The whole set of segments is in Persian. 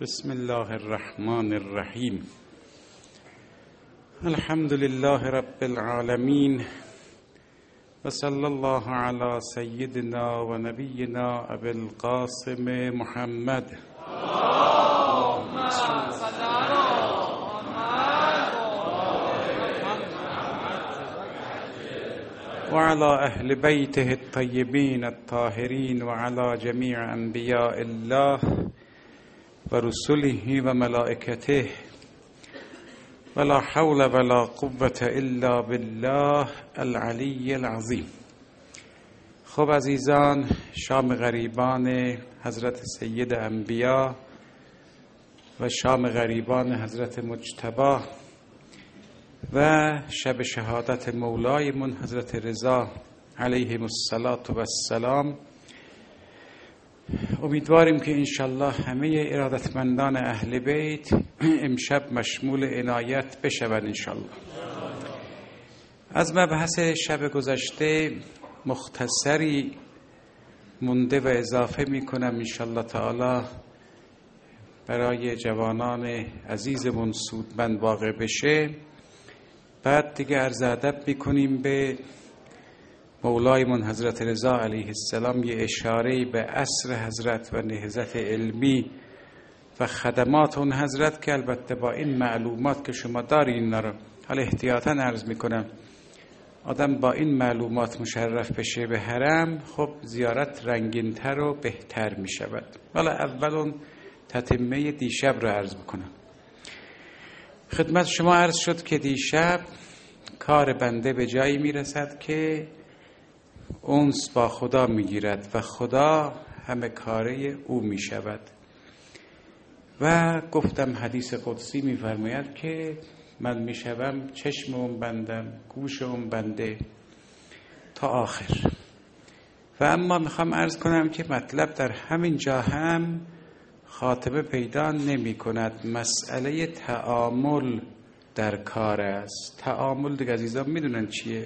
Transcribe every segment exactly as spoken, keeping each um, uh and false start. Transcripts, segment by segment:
بسم الله الرحمن الرحیم. الحمد لله رب العالمین و صلی الله علی سیدنا و نبینا ابی القاسم محمد و علی اهل بیته الطیبین الطاهرین و علی جمیع انبیاء الله و رسله و ملائکته ولا حول ولا قوة الا بالله العلی العظیم. خب عزیزان، شام غریبان حضرت سید انبیا و شام غریبان حضرت مجتبی و شب شهادت مولایمون حضرت رضا علیهم السلام، امیدواریم که انشالله همه ارادتمندان اهل بیت امشب مشمول عنایت بشوند انشالله. از مبحث شب گذشته مختصری مونده و اضافه می کنم انشالله تعالی برای جوانان عزیزمون سودمند واقع بشه. بعد دیگه عرض ادب می کنیم به مولایمون حضرت رضا علیه السلام، یه اشاره به عصر حضرت و نهضت علمی و خدمات اون حضرت که البته با این معلومات که شما دارین نرم، حالا احتیاطاً عرض میکنم آدم با این معلومات مشرف بشه به حرم، خب زیارت رنگین‌تر و بهتر میشود. حالا اول اون تتمه دیشب رو عرض بکنم. خدمت شما عرض شد که دیشب کار بنده به جایی میرسد که اونس با خدا میگیرد و خدا همه کاره او میشود. و گفتم حدیث قدسی میفرماید که من میشوم چشم اون بندم، گوش اون بنده تا آخر. و اما میخوام عرض کنم که مطلب در همین جا هم خاتمه پیدا نمی کند. مسئله تعامل در کار است. تعامل دیگه عزیزان میدونن چیه؟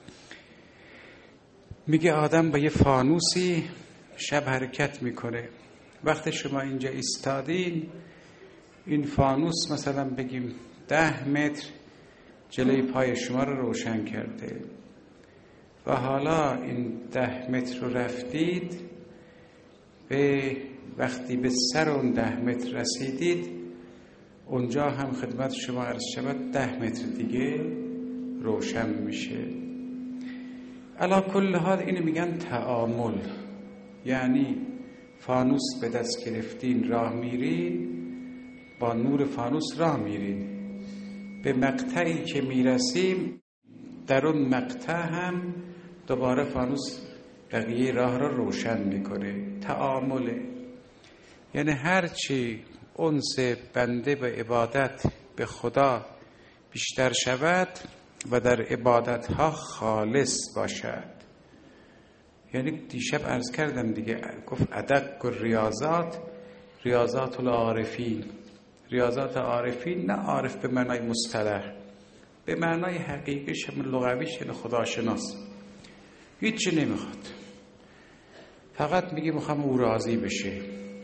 میگه آدم با یه فانوسی شب حرکت میکنه. وقتی شما اینجا ایستادین، این فانوس مثلا بگیم ده متر جلوی پای شما رو روشن کرده و حالا این ده متر رو رفتید، به وقتی به سر اون ده متر رسیدید، اونجا هم خدمت شما عرض شود ده متر دیگه روشن میشه. علا کل حال اینو میگن تعامل، یعنی فانوس به دست گرفتین راه میرین، با نور فانوس راه میرین، به مقطعی که میرسیم در اون مقطع هم دوباره فانوس بقیه راه را روشن میکنه. تعامله، یعنی هرچی انس بنده به عبادت به خدا بیشتر شود و در عبادتها خالص باشد. یعنی دیشب عرض کردم دیگه، گفت ادق ریاضات ریاضات العارفین. ریاضات عارفین نه عارف به معنای مصطلح، به معنای حقیقیش هم لغویش یعنی خداشناس. هیچی نمیخواد، فقط میگه میخوام او راضی بشه.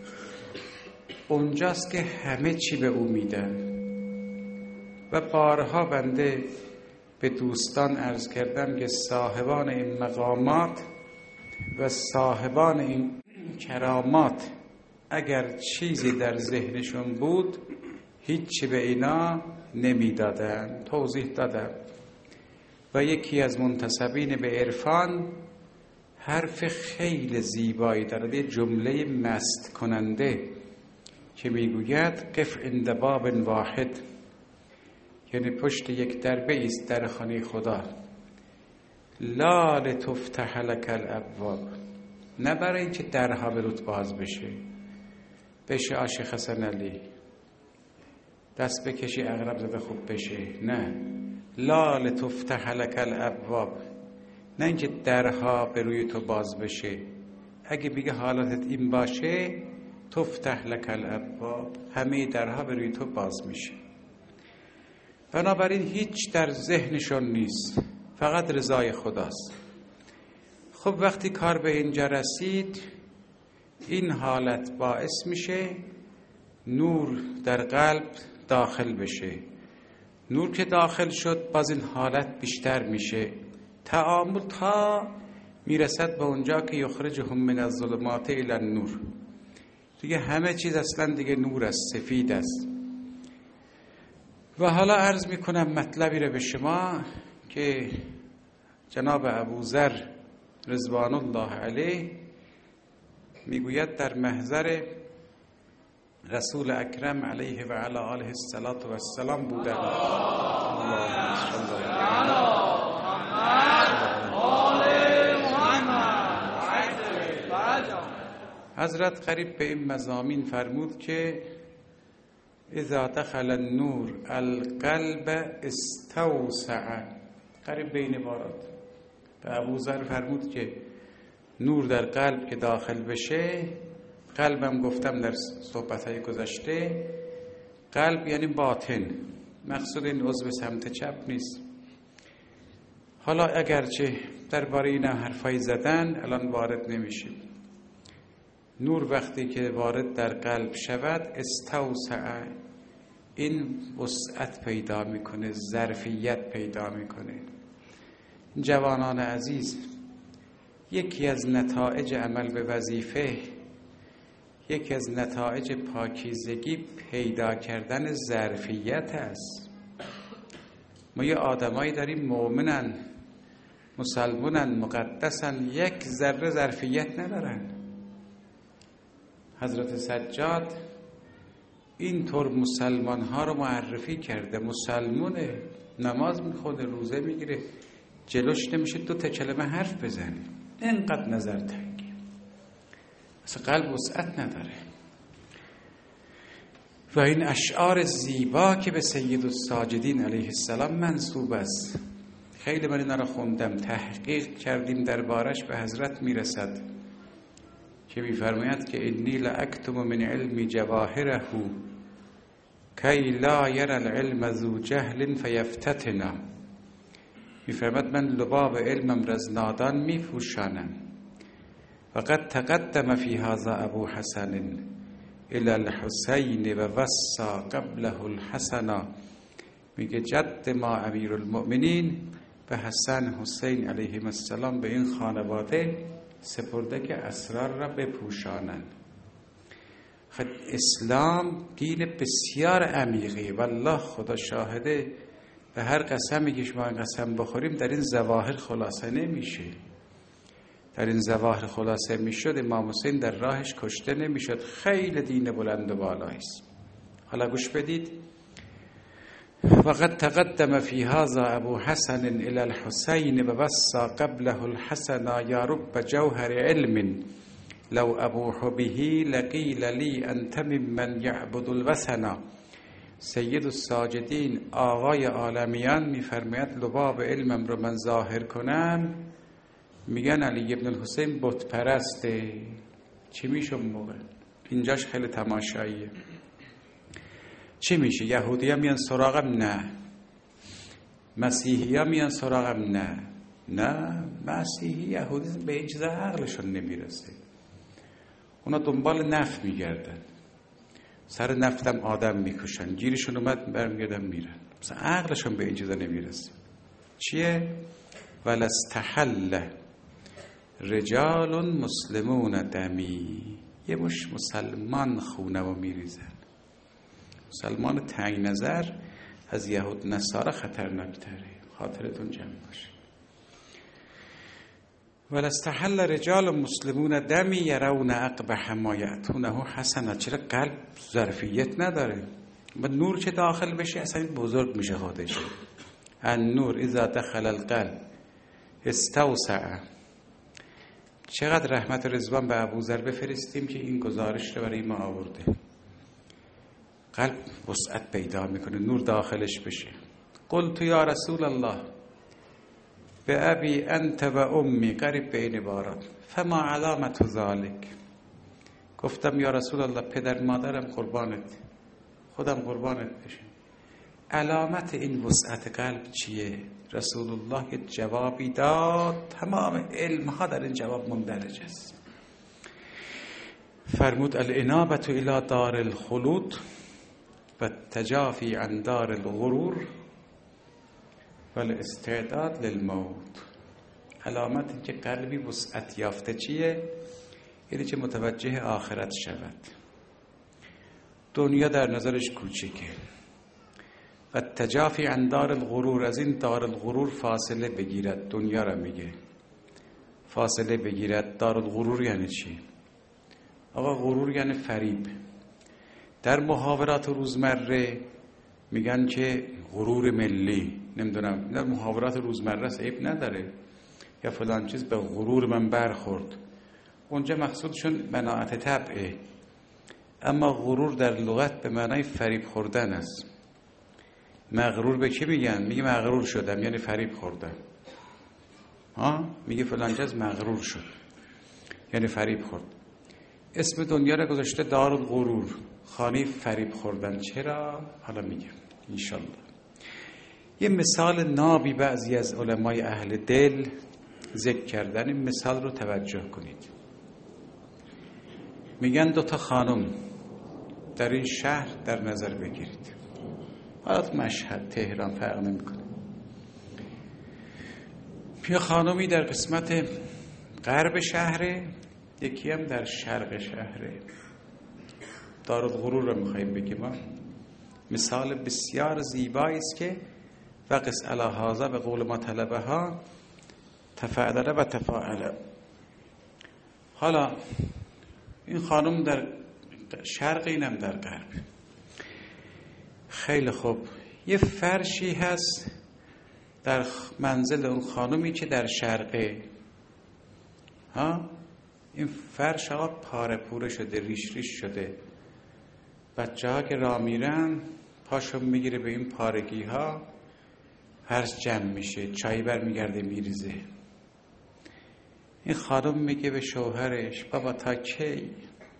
اونجاست که همه چی به او میدن. و بارها بنده به دوستان عرض کردم که صاحبان این مقامات و صاحبان این کرامات اگر چیزی در ذهنشون بود هیچی به اینا نمیدادن. توضیح دادم. و یکی از منتسبین به عرفان حرف خیلی زیبایی دارد، یه جمله مست کننده که میگوید قف عند باب واحد، یعنی پشت یک در بایست، در خانه خدا. لا لتفتح لك الابواب، نه برای اینکه درها برات باز بشه، بشه عاشق حسن علی دست بکشی عقرب زده خوب بشه، نه. لا لتفتح لك الابواب، نه اینکه درها به روی تو باز بشه. اگه بگه حالتت این باشه، تفتح لك الابواب، همه درها به روی تو باز میشه. بنابراین هیچ در ذهنشون نیست، فقط رضای خداست. خب وقتی کار به اینجا رسید، این حالت باعث میشه نور در قلب داخل بشه. نور که داخل شد باز این حالت بیشتر میشه، تعامل تا میرسد به اونجا که یخرجهم من الظلمات الی النور. دیگه همه چیز اصلا دیگه نور است، سفید است. و حالا عرض میکنم مطلبی رو به شما که جناب ابوذر رضوان الله علیه میگوید در محضر رسول اکرم علیه و علی آله السلام بودن. حضرت قریب به این مضامین فرمود که اذا دخل النور القلب استوسع. قریب به این عبارات به ابوذر فرمود که نور در قلب که داخل بشه، قلبم گفتم در صحبت‌های گذشته، قلب یعنی باطن، مقصود این عضو سمت چپ نیست. حالا اگرچه درباره این حرفای زدن الان وارد نمیشیم. نور وقتی که وارد در قلب شود استوسع، این وسعت پیدا میکنه، ظرفیت پیدا میکنه. جوانان عزیز، یکی از نتایج عمل به وظیفه، یکی از نتایج پاکیزگی پیدا کردن ظرفیت است. ما یه آدمایی داریم مؤمنن، مسلمانن، مقدسن، یک ذره ظرفیت ندارن. حضرت سجاد اینطور مسلمان ها رو معرفی کرده، مسلمونه، نماز میخونه، روزه میگیره، جلوش نمیشه دو تا کلمه حرف بزنه، اینقدر نظر تنگی، اصلا قلب وسعت نداره. و این اشعار زیبا که به سید الساجدین علیه السلام منسوب است، خیلی من اینا رو خوندم، تحقیق کردیم دربارش، به حضرت میرسد که میفرماید که انی لاکتم من علمی جواهره کی لا یری العلم ذو جهل فیفتتنا. میفرماید من لباب علمم را از نادان میپوشانم. و قد تقدم فی هذا ابو حسن الی الحسین و وصا قبله الحسن. میگه جد ما امیر المؤمنین به حسن حسین علیهم السلام به این خانواده سپرده که اسرار را بپوشانند. خب اسلام دین بسیار عمیقی، والله خدا شاهده، به هر قسمی که شما قسم بخوریم در این ظواهر خلاصه نمیشه. در این ظواهر خلاصه میشد امام حسین در راهش کشته نمیشد. خیلی دین بلند و بالایی است. حالا گوش بدید. وقد تقدم فی هذا ابو حسن الی الحسین و وصا قبله الحسن یا رب جوهر علم لو ابوح به لقیل لی انت ممن یعبد الوثن. سید الساجدین آقای عالمیان میفرماید لباب علمم رو من ظاهر کنم، میگن علی ابن الحسین بت پرسته. چی میشه اون موقع؟ اینجاش خیلی تماشاییه. چی میشه؟ یهودی ها میان سراغم؟ نه. مسیحی ها میان سراغم؟ نه. نه مسیحی یهودی به این چیزا عقلشون نمیرسه. اونا دنبال نفت میگردن، سر نفتم آدم میکشن، گیرشون اومد برمیگردن میرن، مثلا عقلشون به این چیزا نمیرسه. چیه؟ ولستحل رجال مسلمون دمی. یه مش مسلمان خونمو میریزن. مسلمان تنگ نظر از یهود نصارا خطرناکتره، خاطرتون جمع باشه. ولستحل رجال مسلمون دمی یرون اقبح ما یأتونه حسنا. چرا؟ قلب ظرفیت نداره. و نور چه داخل بشه اصلا بزرگ میشه خودش. النور اذا دخل القلب استوسع. چقدر رحمت و رضوان به ابوذر بفرستیم که این گزارش رو برای ما آورده. قلب وسعت پیدا میکنه، نور داخلش بشه. قلت یا رسول الله به ابی انت و امی، قریب به این عبارات، فما علامت ذالک. گفتم یا رسول الله پدر مادرم قربانت، خودم قربانت بشم، علامت این وسعت قلب چیه؟ رسول الله یه جوابی داد، تمام علم ها در این جواب مندرج است. فرمود الانابة الى دار الخلود و التجافی عن دار الغرور و الاستعداد للموت. علامت این که قلبی وسعت یافته چیه؟ یعنی که متوجه آخرت شود. دنیا در نظرش کوچکه. و التجافی عن دار الغرور، از این دار الغرور فاصله بگیرد. دنیا را میگه فاصله بگیرد. دار الغرور یعنی چی؟ آقا غرور یعنی فریب. در محاورات روزمره میگن که غرور ملی، نمیدونم در محاورات روزمره عیب نداره، یا فلان چیز به غرور من برخورد، اونجا مقصودشون مناعت طبعه. اما غرور در لغت به معنای فریب خوردن است. مغرور به کی میگن؟ میگه مغرور شدم یعنی فریب خوردم. ها میگه فلان چیز مغرور شد یعنی فریب خورد. اسم دنیا را گذاشته دارالغرور، خانه فریب خوردن. چرا؟ حالا میگم انشالله. یه مثال نابی بعضی از علمای اهل دل ذکر کردن. این مثال رو توجه کنید. میگن دو تا خانم در این شهر در نظر بگیرید، حالا مشهد، تهران فرق نمیکنه. یه خانمی در قسمت غرب شهره، یکی هم در شرق شهره. دارالغرور رو میخواییم بگیم. مثال بسیار زیبایی است که وقس علی هذا به قول ما طلبه ها تفاعل و تفاعل. حالا این خانم در شرق، اینم در غرب. خیلی خوب. یه فرشی هست در منزل اون خانمی که در شرقه. ها این فرش ها پاره پوره شده، ریش ریش شده. بچه ها که راه میرن پاشون میگیره به این پارگی ها، فرش جمع میشه، چایی بر میگرده میریزه. این خانم میگه به شوهرش بابا تا کی؟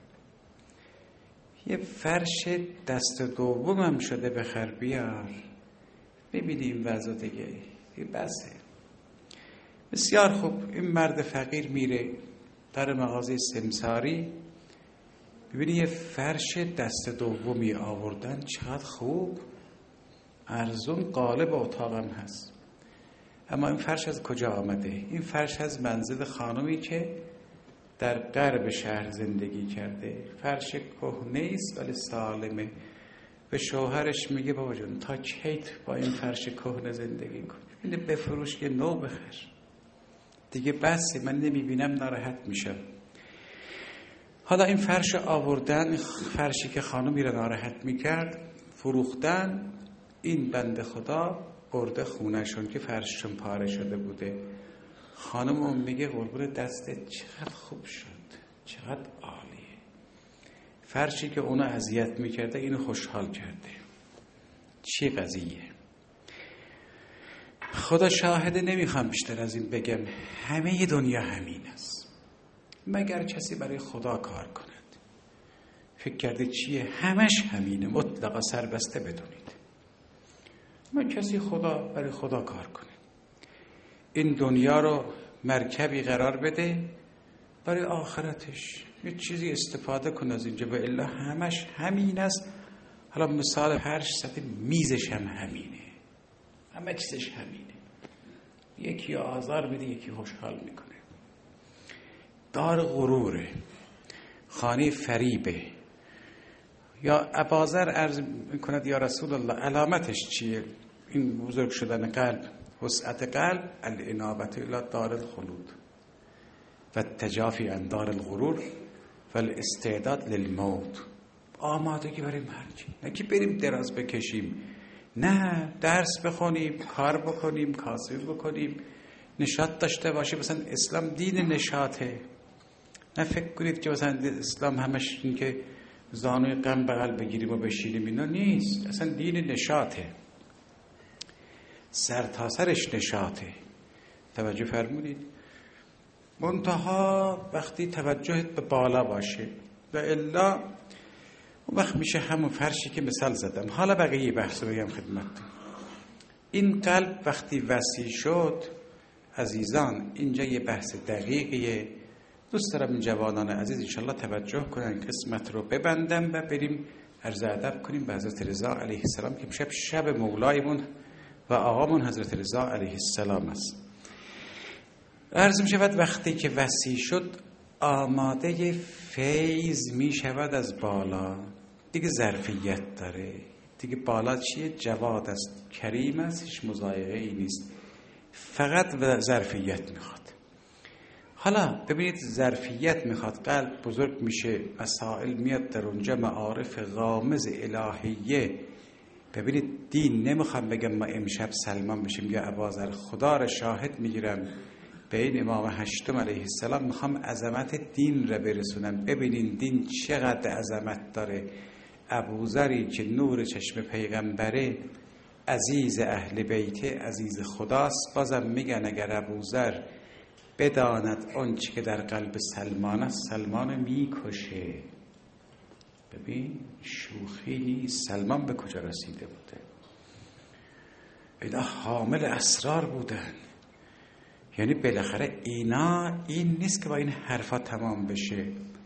یه فرش دست دومم شده بخر بیار، ببینیم وضع دیگه بسه. بسیار خوب. این مرد فقیر میره در مغازه سمساری، ببینی یه فرش دست دومی آوردن، چقدر خوب، ارزون، قالب اتاقم هست. اما این فرش از کجا آمده؟ این فرش از منزل خانمی که در غرب شهر زندگی کرده. فرش کهنه است ولی سالمه. به شوهرش میگه بابا جون تا کی با این فرش کهنه زندگی کنی؟ اینو بفروش که نو بخر دیگه، بسه، من نمیبینم ناراحت میشم. حالا این فرش آوردن، فرشی که خانمی را ناراحت میکرد، فروختن. این بنده خدا برده خونهشون که فرششون پاره شده بوده. خانم اون میگه قربون دستت چقدر خوب شد، چقدر عالیه. فرشی که اونو اذیت میکرده اینو خوشحال کرده. چی قضیه؟ خدا شاهده، نمیخوام بیشتر از این بگم. همه دنیا همین است، مگر کسی برای خدا کار کند. فکر کرده چیه؟ همش همینه، مطلقا سربسته بدونید. من کسی خدا برای خدا کار کنه، این دنیا رو مرکبی قرار بده برای آخرتش، یه چیزی استفاده کنه از اینجا، به الا همش همین است. حالا مثال هرش سطح میزش هم همینه، همه چیزش همینه. یکی آزار بده، یکی خوشحال میکنه. دار غروره، خانه فریبه. یا اباذر عرض میکند یا رسول الله علامتش چیه؟ این بزرگ شدن قلب، وسعت قلب. الانابة الی دار الخلود و التجافی عن دار الغرور و الاستعداد للموت. آمادگی برای مرگ، نه که بریم دراز بکشیم، نه درس بخونیم، کار بکنیم، کاسبی بکنیم، نشاط داشته باشیم. مثلا اسلام دین نشاطه. نه فکر کنید که مثلا اسلام همش این که زانوی غم بغل بگیریم و بشینیم، اینا نیست. اصلا دین نشاطه، سر تا سرش نشاطه. توجه فرمودید؟ منتها وقتی توجهت به بالا باشه و الا اون وقت میشه همون فرشی که مثال زدم. حالا بقیه بحث رو بگم خدمتتون. این قلب وقتی وسیع شد عزیزان، اینجا یه بحث دقیقیه دوست دارم این جوانان عزیز انشالله توجه کنن، قسمت رو ببندم و بریم عرض ادب کنیم به حضرت رضا علیه السلام که شب شب مولایمون و آقامون حضرت رضا علیه السلام است. عرض می شود وقتی که وسیع شد آماده فیض می شود از بالا، دیگه ظرفیت داره، دیگه بالا چیه؟ جواد است، کریم است، هیچ مضایقه ای نیست، فقط ظرفیت میخواد. حالا ببینید ظرفیت میخواد، قلب بزرگ میشه، مسائل میاد در اونجا، معارف غامض الهیه. ببینید دین نمیخوام بگم ما امشب سلمان بشیم یا اباذر، خدا را شاهد میگیرم به این امام هشتم علیه السلام میخوام عظمت دین را برسونم. ببینین دین چقدر عظمت داره. ابوذری که نور چشم پیغمبره، عزیز اهل بیته، عزیز خداست، بازم میگن اگر ابوذر بداند آنچه که در قلب سلمان است سلمان میکشه. ببین شوخی نیست، سلمان به کجا رسیده بوده، اینا حامل اسرار بودن. یعنی بالاخره اینا این نیست که با این حرفا تمام بشه.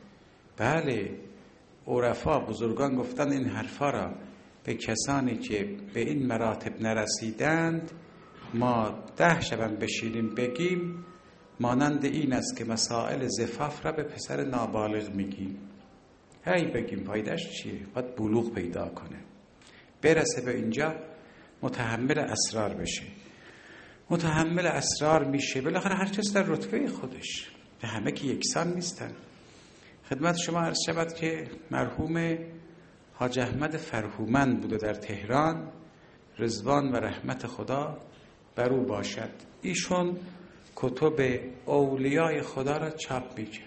بله عرفا بزرگان گفتن این حرفا را به کسانی که به این مراتب نرسیدند ما ده شبم بشینیم بگیم مانند این است که مسائل زفاف را به پسر نابالغ میگیم. هی بگیم فایدهش چیه؟ باید بلوغ پیدا کنه، برسه به اینجا متحمل اسرار بشه. متحمل اسرار میشه بالاخره هر کس در رتبه خودش، به همه که یکسان نیستن. خدمت شما عرض شود که مرحوم حاج احمد فرهومند بوده در تهران، رضوان و رحمت خدا بر او باشد. ایشون کتب اولیای خدا را چاپ میکرد.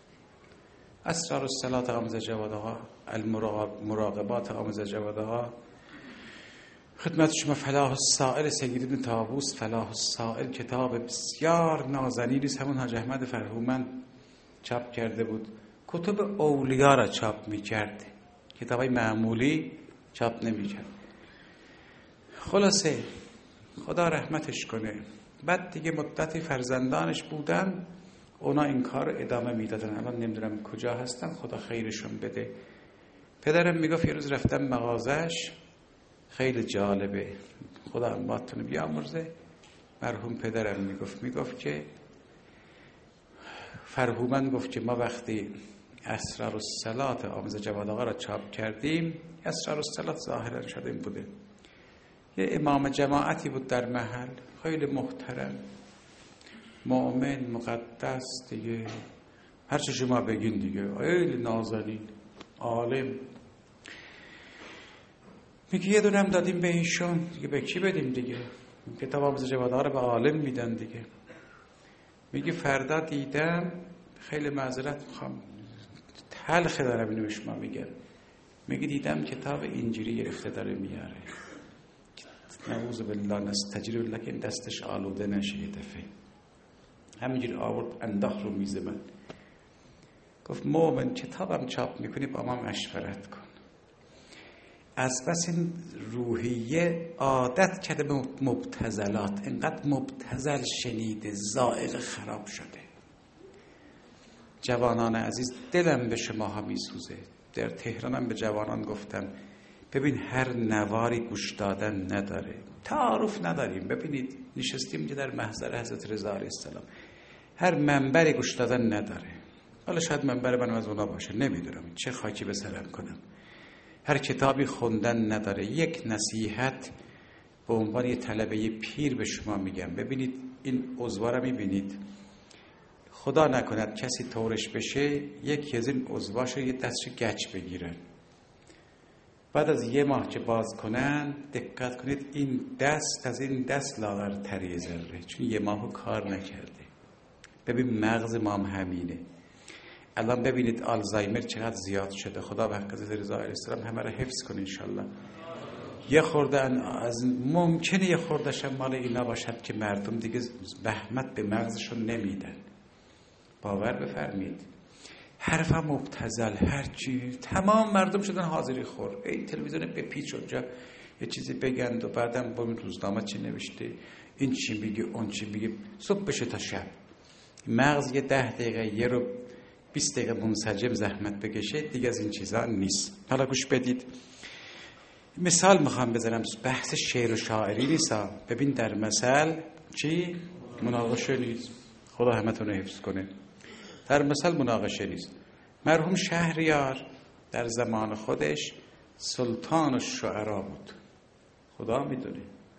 اسرار الصلات آموزه جواد آقا، المراقبات آموزه جواد آقا، خدمت شما فلاح السائل سید ابن طاووس، فلاح السائل کتاب بسیار نازنینی است، همون حاج احمد فرهومند چاپ کرده بود. کتب اولیا را چاپ میکرد، کتابای معمولی چاپ نمیکرد. خلاصه خدا رحمتش کنه. بعد دیگه مدتی فرزندانش بودن، اونا این کار ادامه میدادن. الان نمیدونم کجا هستن، خدا خیرشون بده. پدرم میگفت یه روز رفتم مغازش، خیلی جالبه، خدا امواتتون بیامرزه. مرحوم پدرم میگفت میگفت که فرهومند گفت که ما وقتی اسرار الصلات آموزه جواد آقا را چاپ کردیم، اسرار الصلات ظاهرا شده این بوده، یه امام جماعتی بود در محل، خیلی محترم، مؤمن، مقدس دیگه، هر چه شما بگین دیگه، خیلی نازنین، عالم. میگه یه دونم دادیم به ایشون، دیگه به کی بدیم دیگه؟ کتاب آموزه جواد آقا رو به عالم میدن دیگه. میگه فردا دیدم، خیلی معذرت میخوام، تلخه دارم اینو به شما میگم، میگه دیدم کتاب اینجوری گرفته داره میاره، نعوذ بالله نستجیر بالله که این دستش آلوده نشه یه دفعه. همینجوری آورد انداخت رو میز من، گفت مومن کتابم چاپ میکنی با ما مشورت کن. از بس این روحیه عادت کرده به مبتذلات، اینقدر مبتذل شنیده، ذائقه خراب شده. جوانان عزیز دلم به شماها میسوزه. در تهرانم به جوانان گفتم ببین هر نواری گوش دادن نداره، تعارف نداریم. ببینید نشستیم که در محضر حضرت رضا علیه السلام، هر منبری گوش دادن نداره. حالا شاید منبر من از اونا باشه، نمیدونم چه خاکی به سرم کنم. هر کتابی خوندن نداره. یک نصیحت به عنوان یه طلبه پیر به شما میگم، ببینید این عضوارا میبینید، خدا نکند کسی طورش بشه، یکی از این عضواشو یه دستش گچ بگیرن، بعد از یه ماه که باز کنن دقت کنید این دست از این دست لاغرتره ذره، چون یه ماهو کار نکرده. ببین مغز ما هم همینه. الان ببینید آلزایمر چقدر زیاد شده. خدا به حق حضرت رضا علیه السلام همه را حفظ کنه انشالله. یه خورده از ممکنه یه خوردهش مال اینا باشد که مردم دیگه بهمت به مغزشون نمیدن. باور بفرمید. حرف هم مبتذل، هر چی، تمام مردم شدن حاضری خور. این تلویزیون بپیچ اونجا یه چیزی بگند و بعدم با این روزنامه چی نوشته، این چی میگه اون چی میگه، صبح بشه تا شب. مغز یه ده دقیقه یه رو بیست دقیقه منسجم زحمت بکشه دیگه از این چیزا نیست. حالا گوش بدید، مثال میخوام بزنم، بحث شعر و شاعری نیست. ببین در مثل چی؟ مناقشه نیست. خدا همتون رو حفظ کنه. در مثل مناقشه نیست. مرحوم شهریار در زمان خودش سلطان الشعرا بود، خدا میدونه.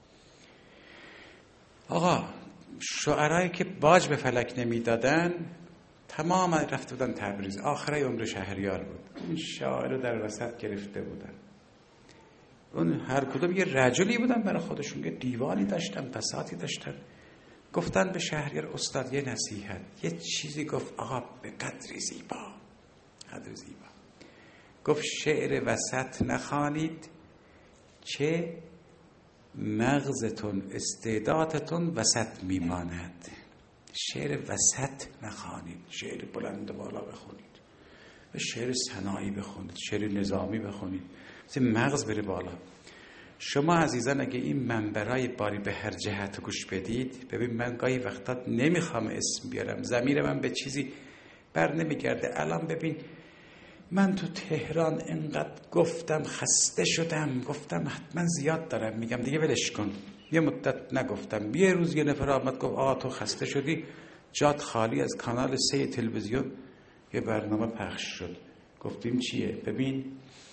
آقا شعرایی که باج به فلک نمیدادن تمام رفته بودن تبریز، آخره عمر شهریار بود. این شاعر رو در وسط گرفته بودن. اون هر کدوم یه رجلی بودن برای خودشون، یه دیوانی داشتن، بساطی داشتن. گفتن به شهریار استاد یه نصیحت، یه چیزی گفت آقا به قدری زیبا، قدر زیبا گفت شعر وسط نخوانید چه مغزتون استعدادتون وسط میماند. شعر وسط نخوانید، شعر بلند و بالا بخونید، و شعر ثنایی بخونید، شعر نظامی بخونید، مثل مغز بره بالا. شما عزیزان اگه این منبرای باری به هر جهت گوش بدید، ببین من گاهی وقتا نمیخوام اسم بیارم، ضمیر من به چیزی بر نمیگرده. الان ببین من تو تهران اینقدر گفتم خسته شدم، گفتم حتما زیاد دارم میگم دیگه ولش کن. یه مدت نگفتم، یه روز یه نفر آمد گفت آقا تو خسته شدی، جات خالی از کانال سه تلویزیون یه برنامه پخش شد. گفتیم چیه؟ ببین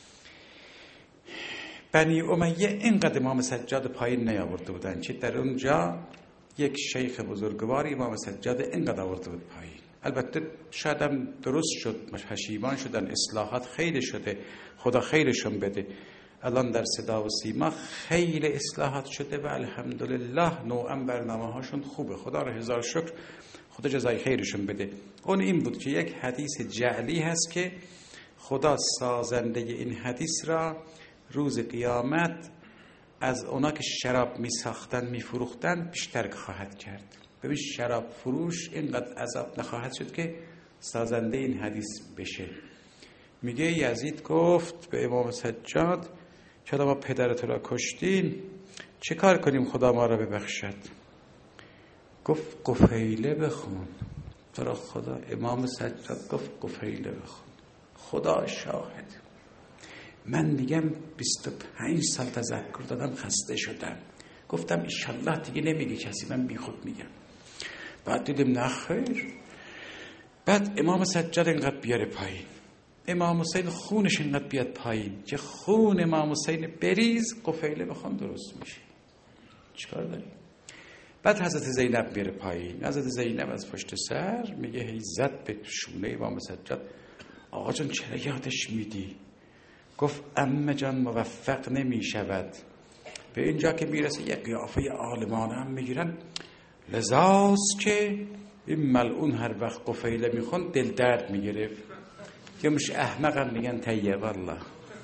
بنی امیه اینقدر امام سجاد پایین نیاورده بودن چه در اونجا یک شیخ بزرگواری امام سجاد اینقدر آورده بود پایین. البته شاید هم درست شد، پشیمان شدن، اصلاحات خیلی شده، خدا خیرشون بده. الان در صدا و سیما خیلی اصلاحات شده و الحمدلله نوعا برنامه هاشون خوبه، خدا را هزار شکر، خدا جزای خیرشون بده. اون این بود که یک حدیث جعلی هست که خدا سازنده این حدیث را روز قیامت از اونا که شراب می ساختن می فروختن بیشتر خواهد کرد. ببین شراب فروش اینقدر عذاب نخواهد شد که سازنده این حدیث بشه. میگه یزید گفت به امام سجاد چرا ما پدرت را کشتین، چه کار کنیم خدا ما را ببخشد؟ گفت قفیله بخون. تو خدا امام سجاد گفت قفیله بخون. خدا شاهد من میگم بیست و پنج سال تذکر دادم خسته شدم، گفتم انشالله دیگه نمیگه کسی، من بی خود میگم. بعد دیدم نه خیر. بعد امام سجاد اینقدر بیاره پایین، امام حسین خونش اینقدر بیاد پایین که خون امام حسین بریز، قفیله بخوام درست میشه. چیکار داری؟ بعد حضرت زینب بیاره پایین. حضرت زینب از پشت سر میگه هی زد به شونه امام سجاد، آقا جان چرا یادش میدی؟ گفت عمه جان موفق نمیشود. به اینجا که میرسه یک قیافه عالمانه هم میگیرن، لذاست که این ملعون هر وقت قفیله میخون دل درد میگرفت. که مش احمق هم میگن طیب والله.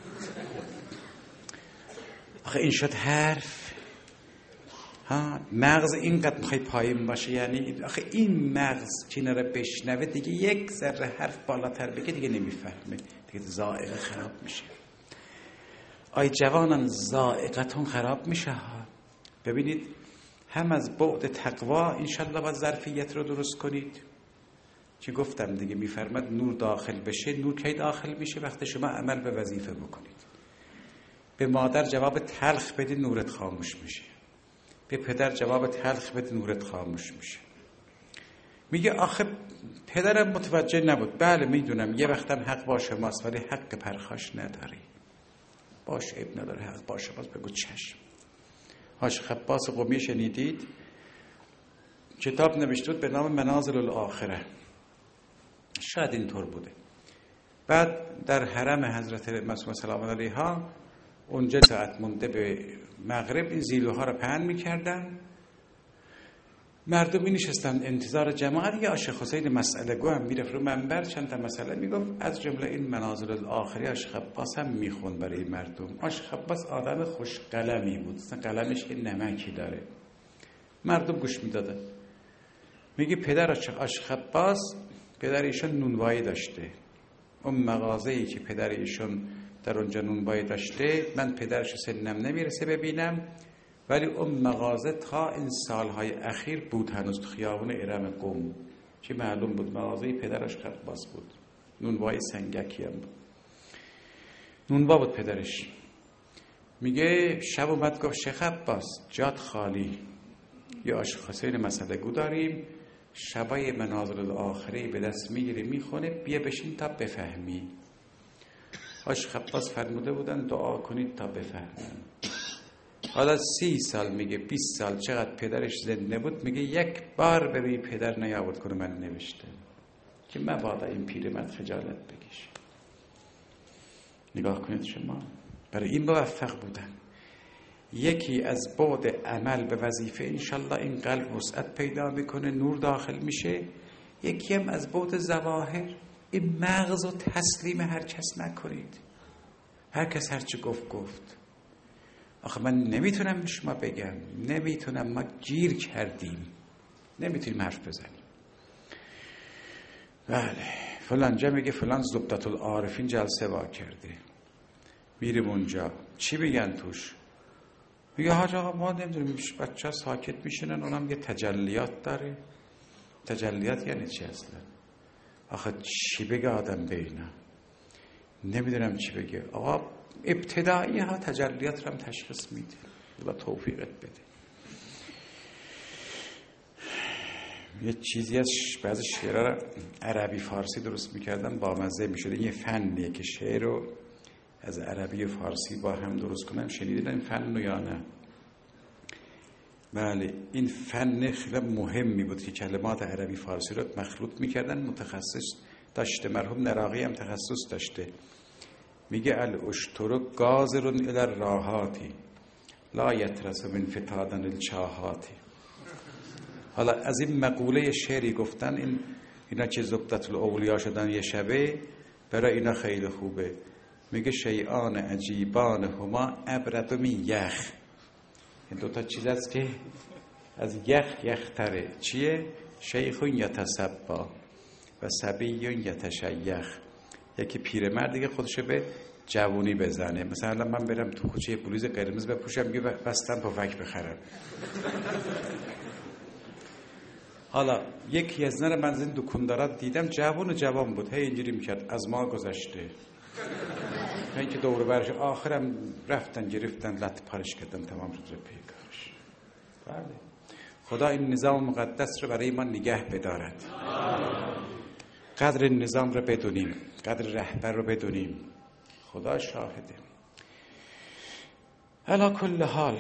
آخه این شد حرف ها. مغز اینقدر میخوای پایین باشه، یعنی آخه این مغز که اینا رو بشنوه دیگه یک ذره حرف بالاتر بگه دیگه نمیفهمه، دیگه ذائقه خراب میشه. آی جوانان ذائقتون خراب میشه ها. ببینید هم از بعد تقوا انشالله باید ظرفیت رو درست کنید. چی گفتم دیگه، میفرماد نور داخل بشه. نور کی داخل میشه؟ وقتی شما عمل به وظیفه بکنید. به مادر جواب تلخ بدی نورت خاموش میشه، به پدر جواب تلخ بدی نورت خاموش میشه. میگه آخه پدرم متوجه نبود. بله میدونم یه وقتم حق با شماست ولی حق پرخاش نداری. باش اب نداره، حق با شماست. بگو چشم. حاج خباس قمی شنیدید؟ کتاب نوشته بود به نام منازل الاخره، شاید اینطور بوده. بعد در حرم حضرت معصومه سلام الله علیها اونجا ساعت مونده به مغرب این زیلوها رو پهن میکردن، مردم می نشستن انتظار جماعت. یا عاشق حسین مسئله گو هم میرفت رو منبر چند تا مسئله میگفت، از جمله این منازل الاخره عاشق عباس هم میخون برای مردم. عاشق عباس آدم خوش قلمی بود، قلمش که نمکی داره، مردم گوش میدادن. میگه پدر عاشق عباس پدر ایشون نونوایی داشته، اون مغازه‌ای که پدر ایشون در اونجا نونوایی داشته من پدرش سنم نمیرسه ببینم، ولی اون مغازه تا این سالهای اخیر بود هنوز تو خیابون ارم قم. چه معلوم بود مغازه پدرش خرباز بود، نونوای سنگکی هم بود، نونوا بود پدرش. میگه شب اومد گفت شیخ عباس جات خالی، یه آشخاصین مسئله گو داریم، شبای مناظر الاخره به دست میگیره میخونه، بیا بشین تا بفهمی. آشخ عباس فرموده بودن دعا کنید تا بفهمیم. حالا سی سال میگه بیست سال چقدر پدرش زنده بود، میگه یک بار به روی پدر نیاورد کنه من نوشته که مبادا این پیرمرد خجالت بکشه. نگاه کنید شما، برای این موفق بودن. یکی از بعد عمل به وظیفه انشالله این قلب وسعت پیدا میکنه، نور داخل میشه. یکی هم از بعد ظواهر، این مغز و تسلیم هر کس نکنید. هر کس هر چی گفت گفت. آخه من نمیتونم به شما بگم، نمیتونم، ما گیر کردیم، نمیتونیم حرف بزنیم. بله فلان جا میگه فلان زبدت العارفین جلسه وا کرده، میریم اونجا چی بگن توش؟ میگه حاج آقا ما نمیدونیم، بچه ساکت میشنن، اونم یه تجلیات داره. تجلیات یعنی چی اصلا؟ آخه چی بگه آدم به اینا؟ نمیدونم چی بگه. آقا ابتدایی ها تجلیات رو هم تشخیص میده و توفیقت بده. یه چیزی از بعضی شعرها عربی فارسی درست میکردن با مزه میشده. یه فنیه که شعر رو از عربی و فارسی با هم درست کنم. شنیدین این فن رو یا نه؟ بله این فن خیلی مهمی بود که کلمات عربی فارسی رو مخلوط میکردن. متخصص داشته، مرحوم نراقی هم تخصص داشته. میگه الاشتر گازر الی الراحاتی لا یترس من فتادن الچاهاتی. حالا از این مقوله شعری گفتن این اینا که زبدت الاولیا شدن یه شبه، برای اینا خیلی خوبه. میگه شیئان عجیبان هما ابرد من یخ. این دوتا چیز است که از یخ یخ تره. چیه؟ شیخون یتصبا و صبیون یتشیخ. یکی پیرمرد دیگه خودشو به جوونی بزنه. مثلا من برم تو کوچه بلوز قرمز بپوشم میگه بستم پفک بخرم. حالا یکی از نر من زین دکاندارات دیدم جوون و جوان بود، هی اینجوری میکرد از ما گذشته. این که دور برش آخرم رفتن گرفتن لط پارش کردن، تمام شد پیکارش. بله خدا این نظام مقدس رو برای ما نگه بدارد. قدر این نظام رو بدونیم، قدر رهبر رو بدونیم. خدا شاهده. علا کل حال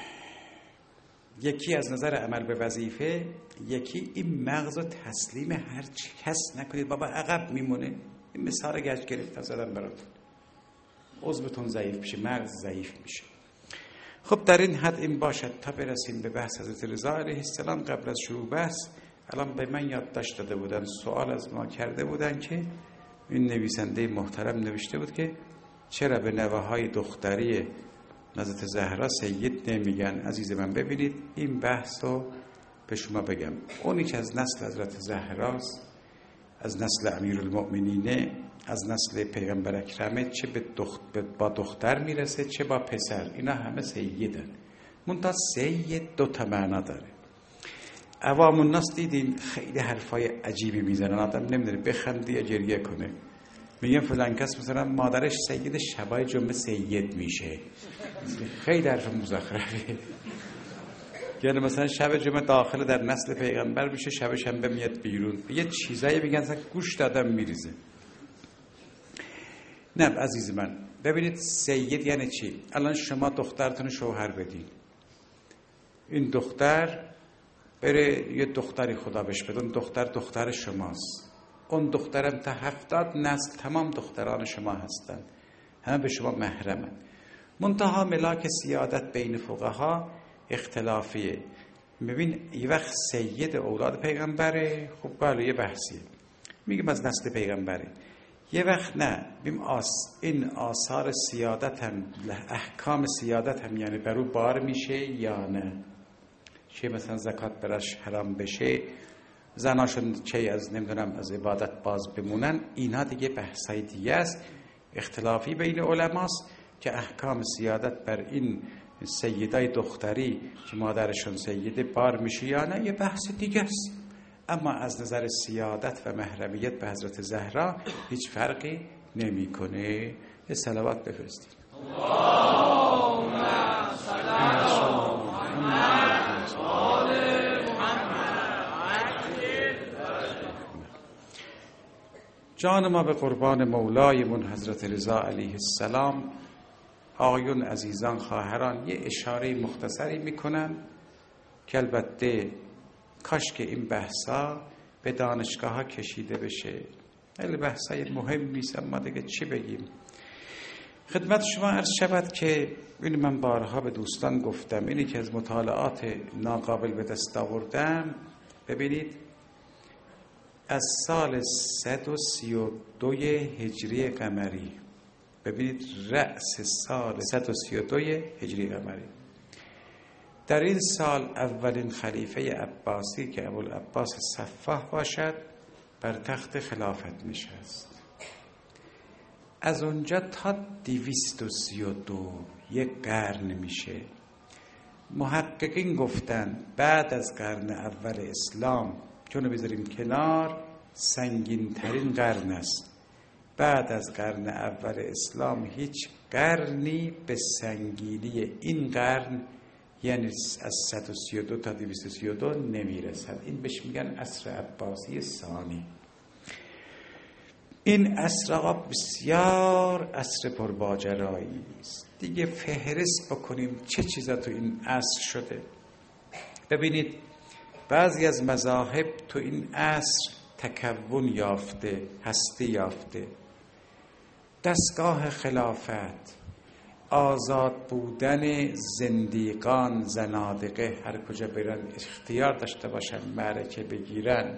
یکی از نظر عمل به وظیفه، یکی این مغز و تسلیم هر کس نکنید. بابا عقب میمونه. این مثال گشت گرفت زدم براتون. عضوتون ضعیف میشه، مغز ضعیف میشه. خب در این حد این باشد تا برسیم به بحث حضرت رضا علیه السلام. قبل از شروع بحث الان به من یادداشت داده بودن، سوال از ما کرده بودن که این نویسنده محترم نوشته بود که چرا به نوه‌های دختری حضرت زهرا سید نمیگن. عزیز من ببینید این بحث رو به شما بگم. اونی که از نسل حضرت زهراست، از نسل امیرالمؤمنینه، از نسل پیغمبر اکرمه، چه به دخت با دختر میرسه چه با پسر، اینا همه سیدن. منتها سید دو تا معنا داره. عوام الناس دیدین خیلی حرفای عجیبی میزنن، آدم نمیدونه بخنده یا گریه کنه. میگن فلان کس مثلا مادرش سید شبای جمعه سید میشه. خیلی حرف مزخرفه. یعنی مثلا شب جمعه داخل در نسل پیغمبر میشه، شب شنبه میاد بیرون. یه چیزایی میگن اصلا گوش دادم میریزه. نه عزیز من ببینید سید یعنی چی؟ الان شما دخترتون شوهر بدین، این دختر بره یه دختری خدا بهش بده، اون دختر دختر شماست. اون دخترم تا هفتاد نسل تمام دختران شما هستن، همه به شما محرمن. منتها ملاک سیادت بین فقها اختلافیه. ببین یه وقت سید اولاد پیغمبره، خب بله یه بحثیه، میگم از نسل پیغمبره. یه وقت نه، بیم آس این آثار سیادت هم، احکام سیادت هم یعنی برو بار میشه یا نه. چه مثلا زکات براش حرام بشه، زناشون چه از نمیدونم از عبادت باز بمونن، اینا دیگه بحثای دیگه است. اختلافی بین علماست که احکام سیادت بر این سیدای دختری که مادرشون سیده بار میشه یا نه، یه بحث دیگه است. اما از نظر سیادت و محرمیت به حضرت زهرا هیچ فرقی نمیکنه. یه صلوات بفرستید. اللهم صل علی محمد و آل محمد. جان ما به قربان مولایمون حضرت رضا علیه السلام. آقایون عزیزان خواهران، یه اشاره مختصری میکنم که البته کاش که این بحثا به دانشگاه ها کشیده بشه. خیلی بحثای مهم نیست، اما دیگه چی بگیم. خدمت شما عرض شود که این من بارها به دوستان گفتم، اینی که از مطالعات ناقابل به دست آوردم، ببینید از سال صد و سی و دو هجری قمری، ببینید رأس سال صد و سی و دو هجری قمری، در این سال اولین خلیفه عباسی که ابوالعباس صفاح باشد بر تخت خلافت نشست. از اونجا تا دویست و سی و دو یک قرن میشه. محققین گفتن بعد از قرن اول اسلام، چون بذاریم کنار، سنگین ترین قرن است. بعد از قرن اول اسلام هیچ قرنی به سنگینی این قرن، یعنی از صد و سی و دو تا دویست و سی و دو نمیرسد. این بهش میگن عصر عباسی ثانی. این عصر آقا بسیار عصر پرماجرایی است. دیگه فهرست بکنیم چه چیزا تو این عصر شده. ببینید بعضی از مذاهب تو این عصر تکون یافته، هستی یافته. دستگاه خلافت، آزاد بودن زندیقان، زنادقه، هر کجا برن اختیار داشته باشن، معرکه بگیرن.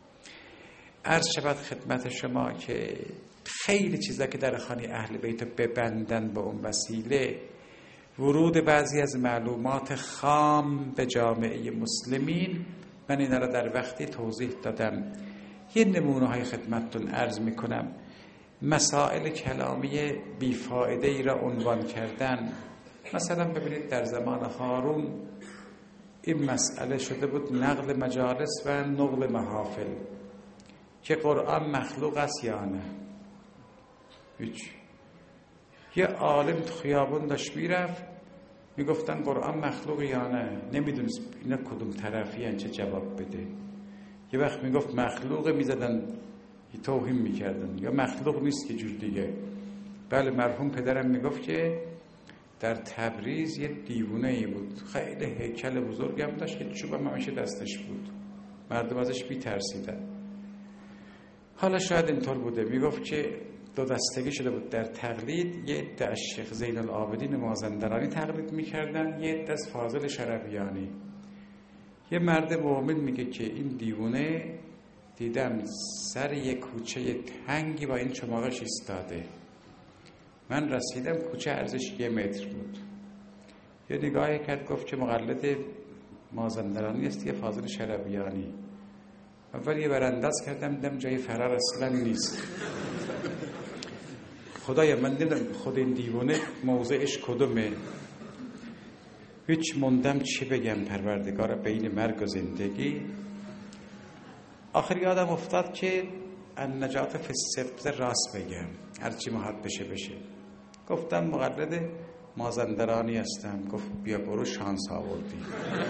عرض شود خدمت شما که خیلی چیزا که در خانه اهل بیت ببندن به اون وسیله، ورود بعضی از معلومات خام به جامعه مسلمین، من اینا را در وقتی توضیح دادم. یه نمونه های خدمتتون عرض میکنم. مسائل کلامی بیفایده ای را عنوان کردن. مثلا ببینید در زمان هارون این مسئله شده بود نقل مجالس و نقل محافل، که قرآن مخلوق است یا نه. هیچ. یه عالم تو خیابون داشت میرفت، میگفتن قرآن مخلوق یا نه، نمیدونست اینا کدوم طرفی هن چه جواب بده. یه وقت میگفت مخلوق، میزدن توهین میکردن، یا مخلوق نیست که جور دیگه. بله مرحوم پدرم میگفت که در تبریز یه دیوونه ای بود، خیلی هیکل بزرگی هم داشت که چوبم همیشه دستش بود، مردم ازش بی‌ترسیدن. حالا شاید اینطور بوده. میگفت که دو دستگی شده بود در تقلید. یه عده از شیخ زین العابدین مازندرانی تقلید میکردن، یه عده از فاضل شربیانی. یه مرد مؤمن میگه که این دیوونه دیدم سر یک کوچه تنگی با این چماقش ایستاده. من رسیدم، کوچه عرضش یه متر بود. یه نگاهی کرد، گفت که مقلد مازندرانی است، یه فاضل شربیانی. اول یه برانداز کردم، دیدم جای فرار اصلا نیست. خدایا من دیدم خود این دیوانه موضعش کدومه. هیچ موندم چی بگم پروردگار بین مرگ و زندگی. آخر یادم افتاد که النجات فی الصدق راست بگم، هرچی محب بشه بشه. گفتم مقلد مازندرانی هستم. گفت بیا برو، شانس آوردی.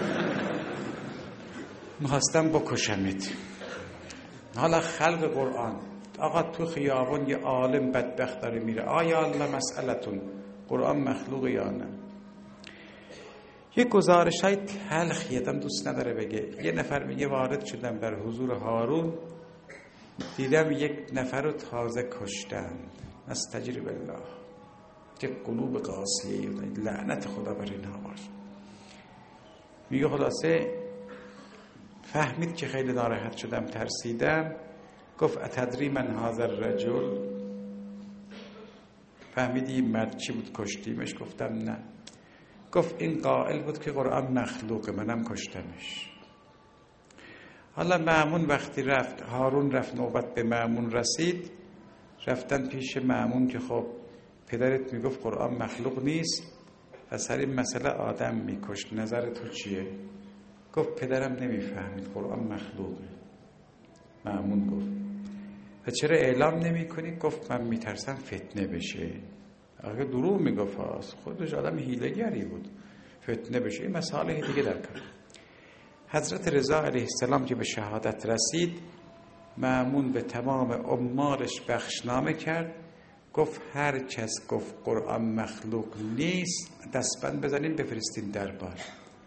میخواستم بکشمت. حالا خلق قرآن، آقا تو خیابان یه عالم بدبخت داره میره، آیا الله مسئلتون قرآن مخلوق یا نه؟ یه گزارش های تلخ یادم دوست نداره بگه. یه نفر میگه وارد شدم در حضور هارون، دیدم یک نفر رو تازه کشتن، نستجیر بالله، که قلوب قاسیه، لعنت خدا بر اینها باشه. میگه خلاصه فهمید که خیلی ناراحت شدم، ترسیدم. گفت اتدری من هذا الرجل؟ فهمیدی این مرد چی بود کشتیمش؟ گفتم نه. گفت این قائل بود که قرآن مخلوقه، منم کشتمش. حالا مأمون وقتی رفت، هارون رفت، نوبت به مأمون رسید، رفتن پیش مأمون که خب پدرت میگفت قرآن مخلوق نیست و سر این مسئله آدم میکشت، نظر تو چیه؟ گفت پدرم نمیفهمید قرآن مخلوقه. مأمون گفت و چرا اعلام نمی کنی؟ گفت من میترسم فتنه بشه. آخه دروغ میگفت، خودش آدم حیله‌گری بود، فتنه بشه. این مسائل دیگه در کار. حضرت رضا علیه السلام که به شهادت رسید، مأمون به تمام عمالش بخشنامه کرد، گفت هر کس گفت قرآن مخلوق نیست دستبند بزنین بفرستین دربار.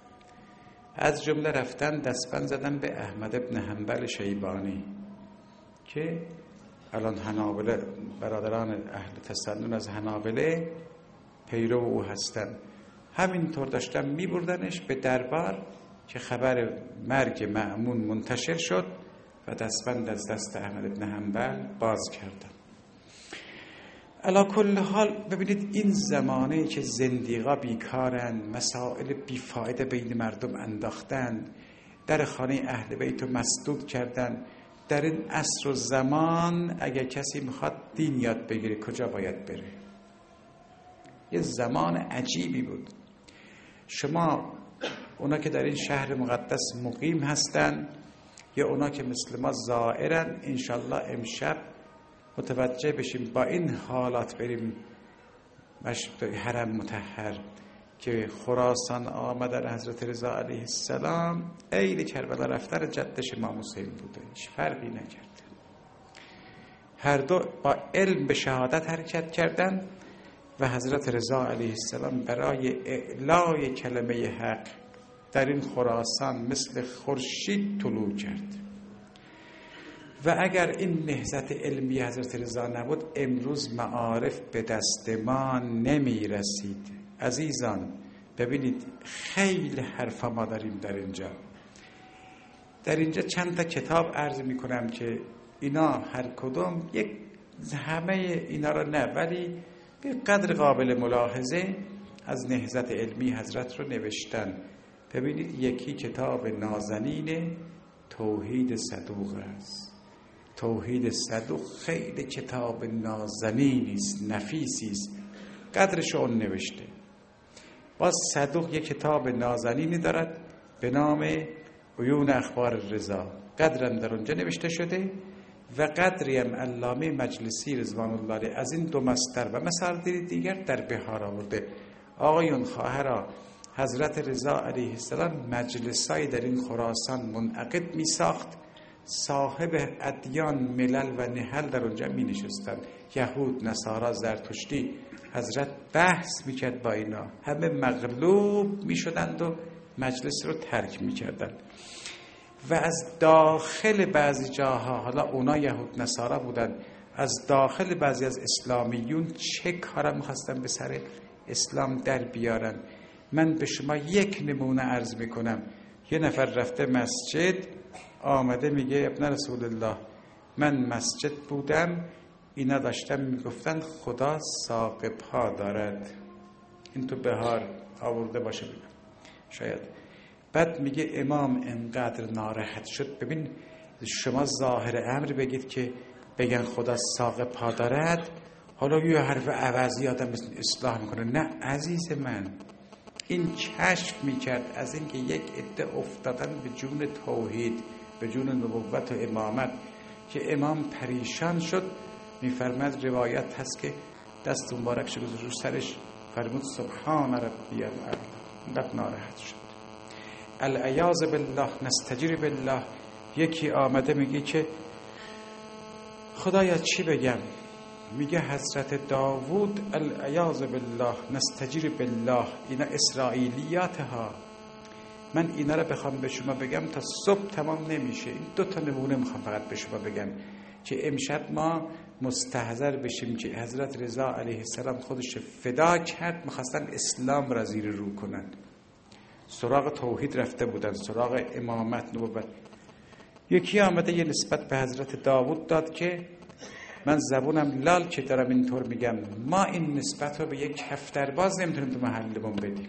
از جمله رفتن دستبند زدن به احمد ابن حنبل شیبانی که الان حنابله، برادران اهل تسنن از حنابله پیرو او هستند. همینطور داشتن میبردنش به دربار که خبر مرگ مأمون منتشر شد و دستبند از دست احمد ابن حنبل باز کردن. علا کل حال ببینید این زمانه که زندیقا بیکارن، مسائل بیفایده بین مردم انداختن، در خانه اهل بیت رو مسدود کردن. در این عصر و زمان اگر کسی میخواد دین یاد بگیره کجا باید بره؟ یه زمان عجیبی بود. شما اونا که در این شهر مقدس مقیم هستن یا اونا که مثل ما زائرن، انشالله امشب متوجه بشیم با این حالات بریم حرم مطهر که خراسان آمدن حضرت رضا علیه السلام، عین کربلا رفتن جدش امام حسین بوده، هیچ فرقی نکرد. هر دو با علم به شهادت حرکت کردن و حضرت رضا علیه السلام برای اعلای کلمه حق در این خراسان مثل خورشید طلوع کرد. و اگر این نهضت علمی حضرت رضا نبود امروز معارف به دست ما نمی رسید. عزیزان ببینید خیلی حرفا ما داریم در اینجا. در اینجا چند تا کتاب عرض می کنم که اینا هر کدوم یک، همه اینا را نه ولی به قدر قابل ملاحظه از نهضت علمی حضرت رو نوشتن. ببینید یکی کتاب نازنین توحید صدوق است. توحید صدوق خیلی کتاب نازنینی است، نفیسی است، قدرش اون نوشته. باز صدوق یک کتاب نازنینی دارد به نام عیون اخبار رضا، قدرم در اونجا نوشته شده و قدری هم علامه مجلسی رضوان الله علیه از این دو مصدر و مسائل دیگر در بهار آورده. آقایون خواهرا، حضرت رضا علیه السلام مجلسای در این خراسان منعقد می ساخت، صاحب ادیان ملل و نهل در اونجا می نشستن، یهود، نصارا، زرتشتی. حضرت بحث می کرد با اینا، همه مغلوب می شدند و مجلس رو ترک می کردند. و از داخل بعضی جاها، حالا اونا یهود نصارا بودن، از داخل بعضی از اسلامیون چه کارا می خواستن به سر اسلام در بیارن. من به شما یک نمونه عرض می کنم. یه نفر رفته مسجد، آمده میگه ابن رسول الله من مسجد بودم، اینا داشتن میگفتن خدا ساق پا دارد. این تو بهار آورده باشه بگم شاید. بعد میگه امام انقدر ناراحت شد. ببین شما ظاهر امر بگید که بگن خدا ساق پا دارد، حالا یه حرف عوضی آدم اصلاح میکنه. نه عزیز من، این کشف میکرد از اینکه یک عده افتادن به جون توحید، به جون نبوت و امامت که امام پریشان شد. میفرماد روایت هست که دست مبارک شد رو سرش، فرمود سبحان ربی الاعلی، اینقدر ناراحت شد. العیاذ بالله، نستجیر بالله. یکی آمده میگه که خدایا چی بگم؟ میگه حضرت داوود العیاذ بالله نستجیر بالله، اینا اسرائیلیات ها، من اینا رو بخوام به شما بگم تا صبح تمام نمیشه. این دو تا نمونه میخوام فقط به شما بگم که امشب ما مستحضر بشیم که حضرت رضا علیه السلام خودش فدا کرد، میخواستن اسلام را زیر رو کنن، سراغ توحید رفته بودن، سراغ امامت، نبوت. یکی آمده یه نسبت به حضرت داوود داد که من زبونم لال که دارم اینطور میگم، ما این نسبت رو به یک کفترباز نمیتونیم تو محلمون بدیم.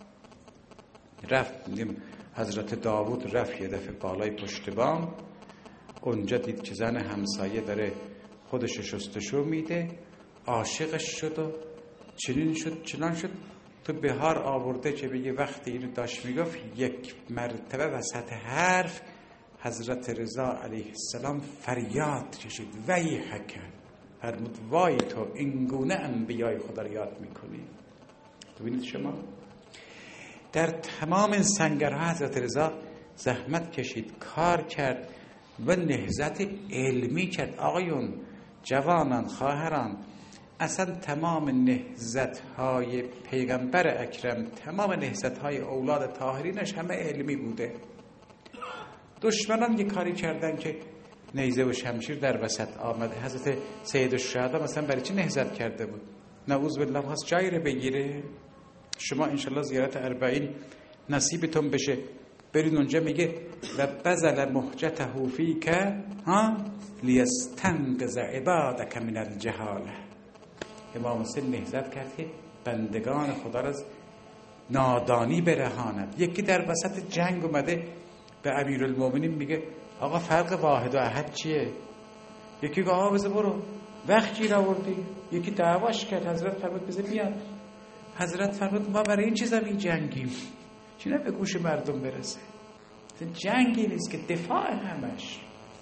رفت دیدیم حضرت داوود رفت یه دفعه بالای پشت بام، اونجا دید که زن همسایه داره خودش شستشو میده، عاشقش شد و چنین شد چنان شد. تو بهار آورده که بگه وقتی اینو داشت میگفت یک مرتبه وسط حرف حضرت رضا علیه السلام فریاد کشید ویحک، فرمود وای تو اینگونه انبیای خدا رو یاد میکنی. ببینید شما در تمام این سنگرها حضرت رضا زحمت کشید، کار کرد و نهضت علمی کرد. آقایون، جوانان، خواهران، اصلا تمام نهضت‌های پیغمبر اکرم، تمام نهضت‌های اولاد طاهرینش همه علمی بوده. دشمنان یه کاری کردن که نیزه و شمشیر در وسط آمده. حضرت سید الشهدا مثلا برای چی نهضت کرده بود؟ نعوذ بالله خواست جایی رو بگیره. شما انشالله زیارت اربعین نصیبتون بشه، برید اونجا میگه و بذل محجته فیک ها لیستنقذ عبادک من الجهاله. امام حسین نهضت کرد که بندگان خدا را از نادانی برهاند. یکی در وسط جنگ اومده به امیرالمومنین میگه آقا فرق واحد و احد چیه؟ یکی گفت آقا بذار برو، وقت گیر آوردی. یکی دعواش کرد، حضرت فرمود بذار بیاد. حضرت فرمود ما برای این چیزا می جنگیم چی نه به گوش مردم برسه. جنگی نیست که دفاع همش.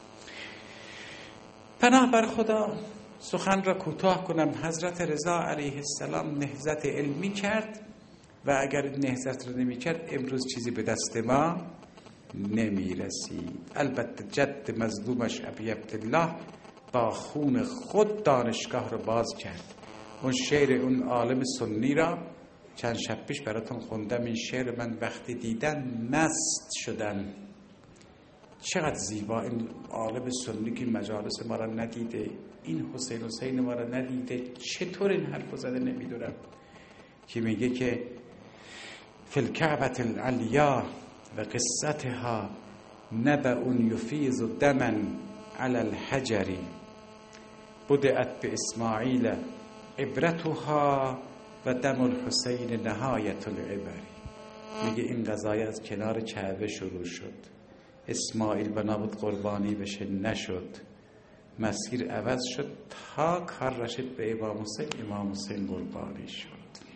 پناه بر خدا. سخن را کوتاه کنم، حضرت رضا علیه السلام نهضت علمی کرد و اگر نهضت را نمی کرد امروز چیزی به دست ما نمی رسید. البته جد مظلومش ابی عبدالله با خون خود دانشگاه رو باز کرد. اون شعر اون عالم سنی را چند شب پیش براتون خوندم. این شعر من وقتی دیدن مست شدن. چقدر زیبا این عالم سنی که مجالس ما را ندیده، این حسین حسین ما را ندیده، چطور این حرف زده نمیدونم. که میگه که فی الکعبة العلیا و قصتها نبأ یفیض دما علی الحجر بدأت به اسماعیل عبرتها و دم الحسین نهایت العبر. میگه این قضایه از کنار کعبه شروع شد، اسماعیل بنا بود قربانی بشه نشد، مسیر عوض شد تا کار رسید به امام حسین، امام حسین قربانی شد.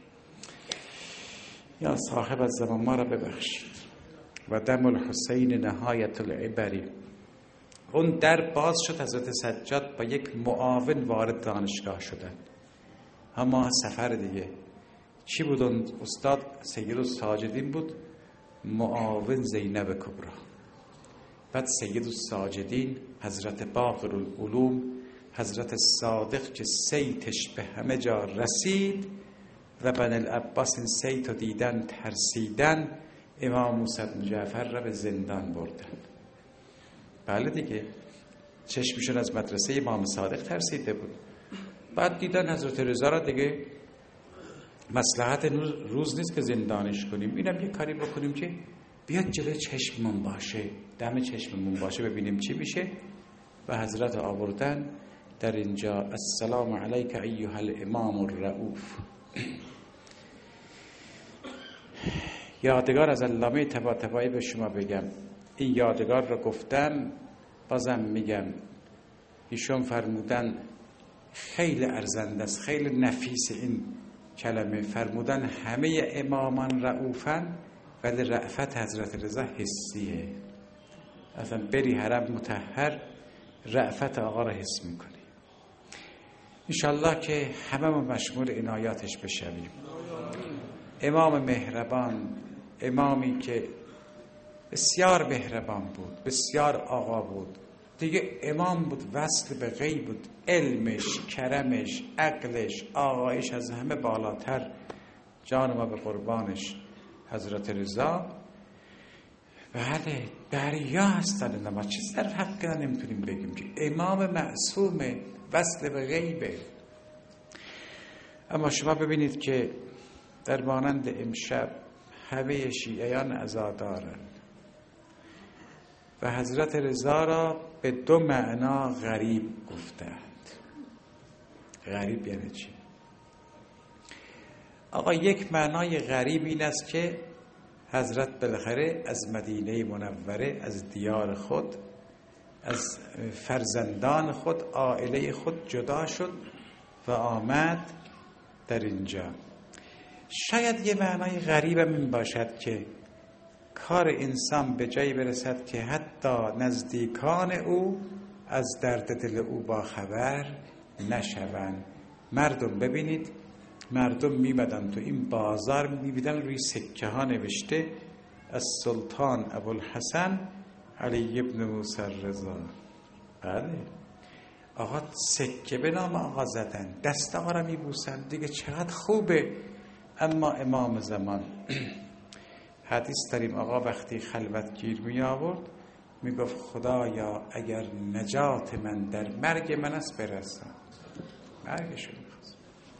یا صاحب از زمان ما را ببخشید. و دم الحسین نهایت العبر. اون در باز شد، حضرت سجاد با یک معاون وارد دانشگاه شدن. اما سفر دیگه چی بود؟ اون استاد سید الساجدین بود، معاون زینب کبرا. بعد سید الساجدین حضرت باقر العلوم، حضرت صادق که سیتش به همه جا رسید و بن العباس این سیت رو دیدن ترسیدن، امام موسی بن جعفر را به زندان بردن. بله دیگه، چشمشون از مدرسه امام صادق ترسیده بود. بعد دیدن حضرت رضا را دیگه مصلحت روز نیست که زندانش کنیم، اینم یه کاری بکنیم که بیاد جلوی چشممون باشه، دم چشممون باشه، ببینیم چی میشه. و حضرت آوردن در اینجا السلام علیک ایها الامام الرؤوف. یادگار از علامه طباطبایی به شما بگم، این یادگار رو گفتم بازم میگم، ایشون فرمودن خیلی ارزنده است، خیلی نفیس این کلمه. فرمودن همه امامان رؤوفن ولی رأفت حضرت رضا حسیه. اصلا بری حرم مطهر رأفت آقا را حس میکنی. انشالله که همه ما مشمول عنایاتش بشویم. امام مهربان، امامی که بسیار مهربان بود، بسیار آقا بود دیگه، امام بود، وصل به غیب بود، علمش، کرمش، عقلش، آقایش از همه بالاتر. جان ما به قربانش. حضرت رضا بله دریا هستن، ما چیز در حق نمیتونیم بگیم که امام معصومه، وصل به غیبه. اما شما ببینید که در مانند امشب همه شیعیان عزادارن و حضرت رضا را به دو معنا غریب گفتند. غریب یعنی چی؟ آقا یک معنای غریب این است که حضرت بالاخره از مدینه منوره، از دیار خود، از فرزندان خود، عائله خود جدا شد و آمد در اینجا. شاید یه معنای غریب هم این باشد که کار انسان به جایی برسد که حتی نزدیکان او از درد دل او با خبر نشوند. مردم ببینید، مردم میمدن تو این بازار میبیدن روی سکه ها نوشته از سلطان ابوالحسن علی ابن موسی رضا. بله آقا سکه به نام آقا زدن، دست آقا را میبوسن، دیگه چقدر خوبه. اما امام زمان حدیث داریم آقا وقتی خلوت گیر می آورد می گفت خدایا اگر نجات من در مرگ من است برسان. مرگشو می خواست.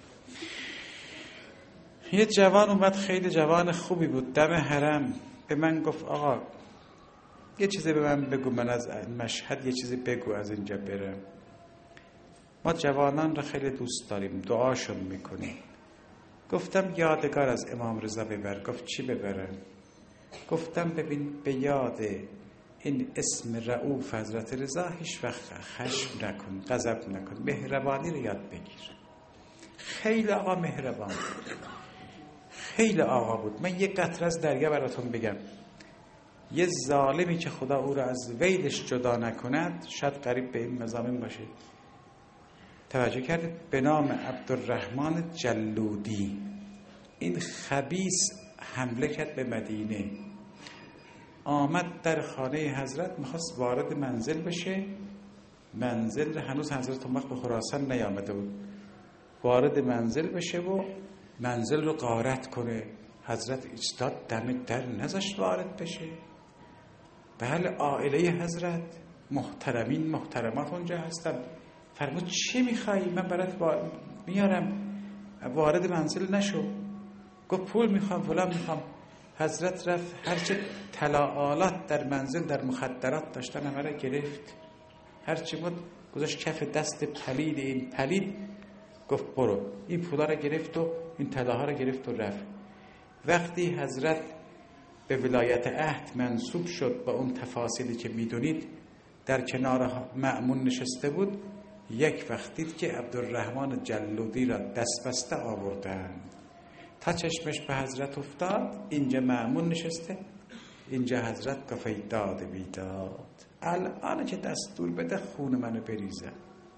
یه جوان اومد، خیلی جوان خوبی بود، دم حرم به من گفت آقا یه چیزی به من بگو، من از مشهد یه چیزی بگو از اینجا برم. ما جوانان را خیلی دوست داریم، دعاشون میکنیم. گفتم یادگار از امام رضا ببر. گفت چی ببرم؟ گفتم ببین به یاد این اسم رؤوف حضرت رضا هیچ وقت خشم نکن، غضب نکن، مهربانی رو یاد بگیر. خیلی آقا مهربان بود، خیلی آقا بود. من یک قطره از دریا براتون بگم، یه ظالمی که خدا او را از ویلش جدا نکند شاید قریب به این مضامین باشه. توجه کردید؟ به نام عبدالرحمن جلودی. این خبیث حمله کرد به مدینه، آمد در خانه حضرت، میخواست وارد منزل بشه. منزل هنوز حضرت اون وقت به خراسان نیامده بود. وارد منزل بشه و منزل رو غارت کنه. حضرت ایستاد دم در، نذاشت وارد بشه. بله عائله حضرت، محترمین محترمات اونجا هستن. فرمود چی میخوایی؟ من برات میارم، وارد منزل نشو. گفت پول میخوام، فلان میخوام. حضرت رفت هرچه طلا در منزل در مخدرات داشتن همه را گرفت، هرچی بود گذاشت کف دست پلید این پلید. گفت برو. این پولا را گرفت و این طلاها را گرفت و رفت. وقتی حضرت به ولایت عهد منصوب شد با اون تفاصیلی که میدونید، در کنار مأمون نشسته بود. یک وقت دید که عبدالرحمن جلودی را دست بسته آوردند. تا چشمش به حضرت افتاد، اینجا مأمون نشسته، اینجا حضرت گفت ای داد بیداد، الان که دستور بده خون منو بریزم.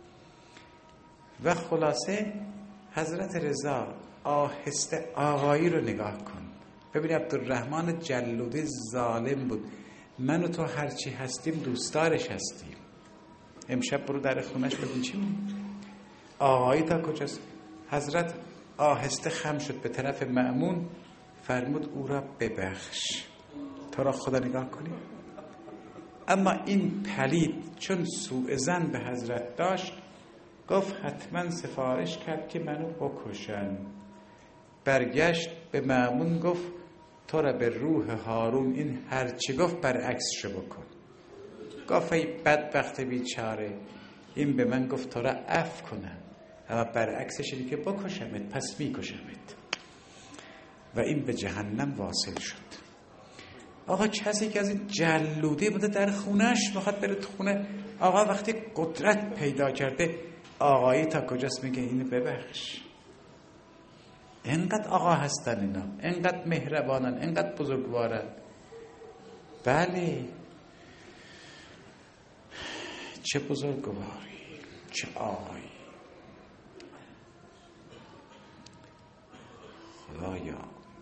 و خلاصه حضرت رضا آهسته آقایی رو نگاه کن. ببین عبدالرحمن جلودی ظالم بود، من و تو هرچی هستیم دوستارش هستیم. امشب برو در خونش ببین چی میگه. آقایی تا کجاست؟ حضرت آهسته خم شد به طرف مأمون، فرمود او را ببخش، تو را خدا نگاه کنی. اما این پلید چون سوء ظن به حضرت داشت، گفت حتما سفارش کرد که منو بکشن. برگشت به مأمون گفت تو را به روح هارون این هرچی گفت برعکسشو بکن. گفت ای بدبخت بیچاره، این به من گفت تو را عفو کنم، اما برعکسش اینه که بکشمت، پس میکشمت. و این به جهنم واصل شد. آقا کسی که از این جلودی بوده در خونش میخواد بره تو خونه. آقا وقتی قدرت پیدا کرده، آقایی تا کجاست میگه اینو ببخش. اینقدر آقا هستن اینا، اینقدر مهربانن، اینقدر بزرگوارن. بله چه بزرگواری، چه آقایی. خدایا.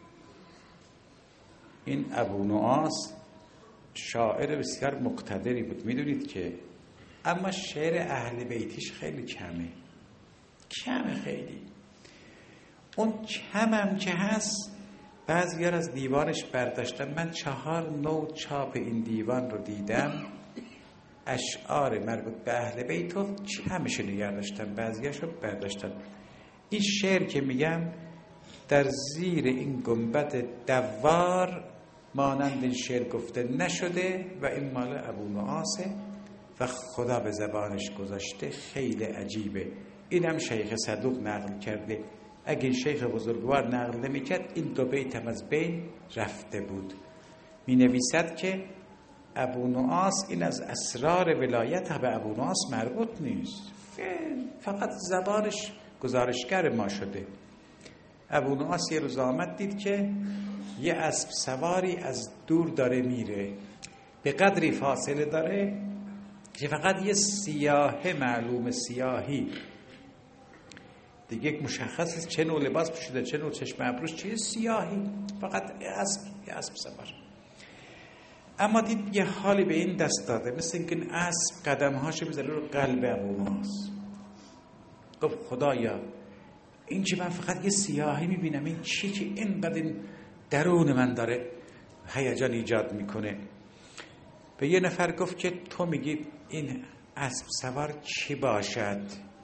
این ابو نواس شاعر بسیار مقتدری بود، میدونید که، اما شعر اهل بیتیش خیلی کمه، کمه خیلی. اون کمم که هست بعضی‌ها از دیوانش برداشتن. من چهار نوع چاپ این دیوان رو دیدم، اشعار مربوط به اهل بیت رو کمش نگه داشتن، بعضی‌هاش رو برداشتن. این شعر که میگم در زیر این گنبد دوار مانند این شعر گفته نشده و این مال ابو نعاسه و خدا به زبانش گذاشته. خیلی عجیبه. اینم شیخ صدوق نقل کرده. اگه این شیخ بزرگوار نقل نمی کرد این دو بیت هم از بین رفته بود. می نویسد که ابو نعاس این از اسرار ولایت به ابو نعاس مربوط نیست، فقط زبانش گزارشگر ما شده. ابو نعاس یه روز آمد دید که یه اسب سواری از دور داره میره، به قدری فاصله داره که فقط یه سیاه معلوم سیاهی دیگه مشخص چه نوع لباس پوشیده، چه نوع چشم ابروش، چه سیاهی، فقط اسب، یه اسب سوار. اما دید یه حالی به این دست داده، مثل اینکه این اسب قدمهاشو میذاره رو قلب ابو ماس. گفت خدایا این که من فقط یه سیاهی میبینم، این چی که اینقدر این درون من داره هیجان ایجاد میکنه. به یه نفر گفت که تو میگی این اسب سوار چی باشد؟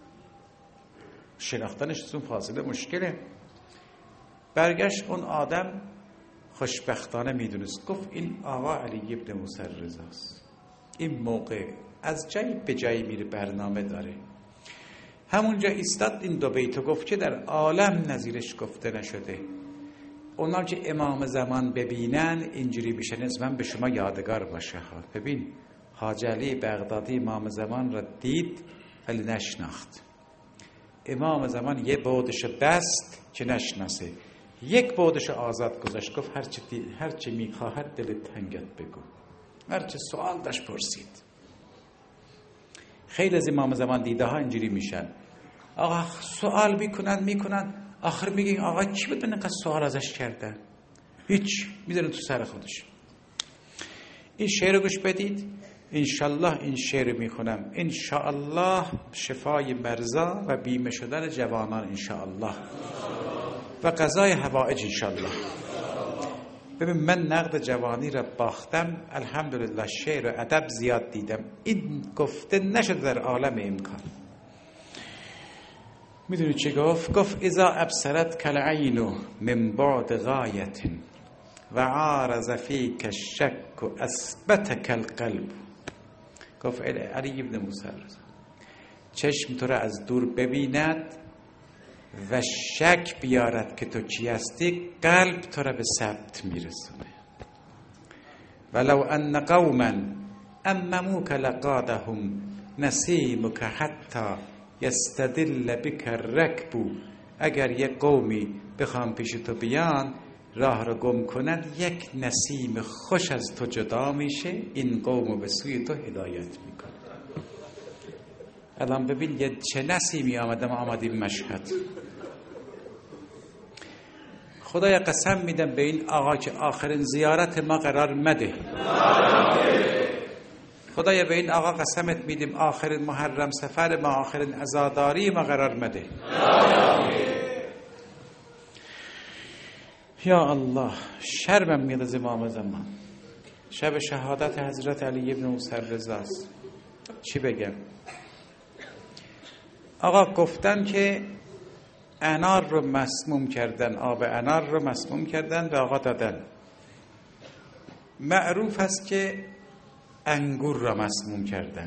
شناختنش از اون فاصله مشکله. برگشت اون آدم خوشبختانه میدونست، گفت این آقا علی ابن موسی رضاست، این موقع از جایی به جایی میره، برنامه داره. همونجا ایستاد این دو بیتو گفت که در عالم نظیرش گفته نشده. اونا که امام زمان ببینن اینجوری میشه، من به شما یادگار باشه ها. ببین حاج علی بغدادی امام زمان را دید ولی نشناخت. امام زمان یه بعدش بست که نشناسه، یک بعدش آزاد گذاشت، گفت هرچی هرچی میخواهد دل تنگت بگو، هرچی سوال داشت پرسید. خیلی از امام زمان دیده ها اینجوری میشن، آقا سوال میکنن میکنن آخر میگه آقا چی بود اینقدر سوال ازش کردن؟ هیچ، میذارن تو سر خودش. این شعر رو گوش بدید، انشالله این شعر میخونم، انشالله شفای مرضا و بیمه شدن جوانان انشالله و قضای حوائج انشالله. ببین من نقد جوانی را باختم، الحمدلله شعر و ادب زیاد دیدم، این گفته نشد در عالم امکان. میدونی چی گفت؟ گفت اذا ابصرت کالعین من بعد غایت و عارض فیک الشک و اثبتک القلب. گفت علی ابن موسی چشم تو را از دور ببیند و شک بیارد که تو چی هستی، قلب تو را به ثبت میرسونه. ولو ان قوما امموک لقادهم نسیمک حتی یستدل بک الرکب. اگر یک قومی بخوام پیش تو بیان راه رو گم کنند، یک نسیم خوش از تو جدا میشه، این قوم به سوی تو هدایت میکنه. الان ببین یه چه نسیمی آمده، ما آمدیم مشهد. خدایا قسم میدم به این آقا که آخرین زیارت ما قرار مده. خدایا به این آقا قسمت میدیم آخرین محرم سفر ما، آخرین عزاداری ما قرار مده. یا الله، شرمم میاد از امام زمان. شب شهادت حضرت علی ابن موسی رضاست. چی بگم؟ آقا گفتن که انار رو مسموم کردن، آب انار رو مسموم کردن به آقا دادن. معروف است که انگور را مسموم کردن.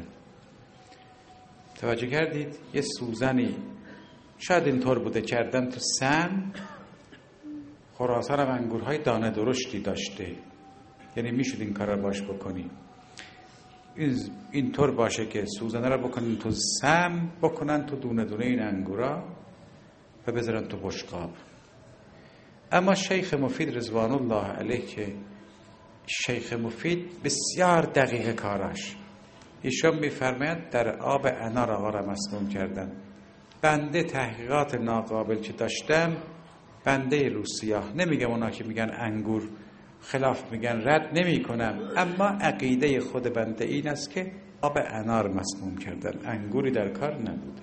توجه کردید؟ یه سوزنی شاید اینطور بوده کردن تو سم. خراسان هم انگورهای دانه درشتی داشته، یعنی میشود این کار را باش بکنی. اینطور باشه که سوزنه را بکنن تو سم، بکنن تو دونه دونه این انگورا و بذارن تو بشقاب. اما شیخ مفید رضوان الله علیه که شیخ مفید بسیار دقیق کاراش، ایشون میفرماید در آب انار آقا را مسموم کردن. بنده تحقیقات ناقابل که داشتم، بنده روسیاه، نمیگم اونا که میگن انگور خلاف میگن رد نمی کنم، اما عقیده خود بنده این است که آب انار مسموم کردن، انگوری در کار نبوده.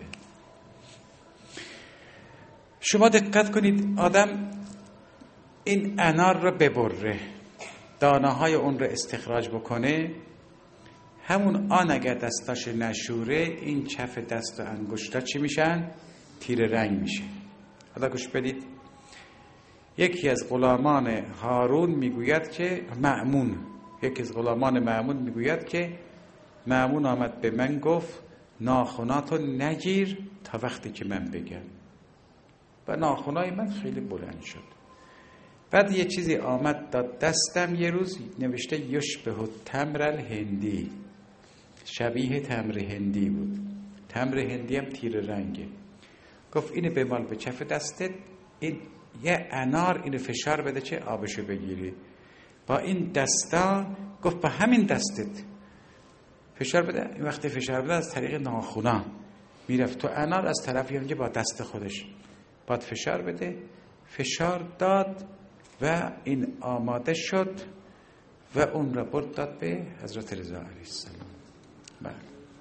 شما دقت کنید، آدم این انار رو ببره، دانه های اون رو استخراج بکنه، همون آن اگر دستاش نشوره این کف دست و انگشتا چی میشن؟ تیره رنگ میشه. حالا گوش بدید، یکی از غلامان هارون میگوید که مأمون یکی از غلامان مأمون میگوید که مأمون آمد به من گفت ناخناتو نگیر تا وقتی که من بگم، و ناخنای من خیلی بلند شد. بعد یه چیزی آمد داد دستم، یه روز نوشته یشبه تمر الهندی، شبیه تمر هندی بود. تمر هندی هم تیر رنگه. گفت اینو بمال به کف دستت، این یه انار اینو فشار بده چه آبشو بگیری. با این دستا گفت با همین دستت فشار بده. این وقتی فشار بده از طریق ناخونا میرفت تو انار، از طرفی هم که با دست خودش باید فشار بده. فشار داد و این آماده شد و اون را برد داد به حضرت رضا علیه السلام. بله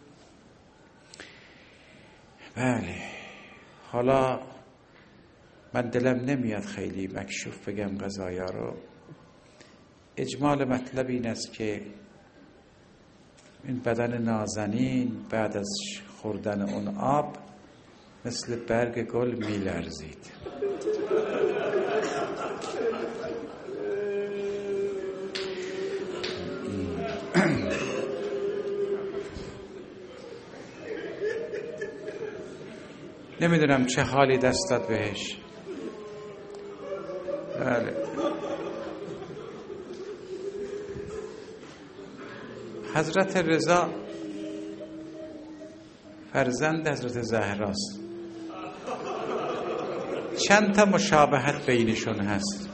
بله. حالا من دلم نمیاد خیلی مکشوف بگم قضایا رو. اجمال مطلب این است که این بدن نازنین بعد از خوردن اون آب مثل برگ گل میلرزید. نمیدونم چه حالی دست داد بهش. بله. حضرت رضا فرزند حضرت زهراست. چند تا مشابهت بینشون هست.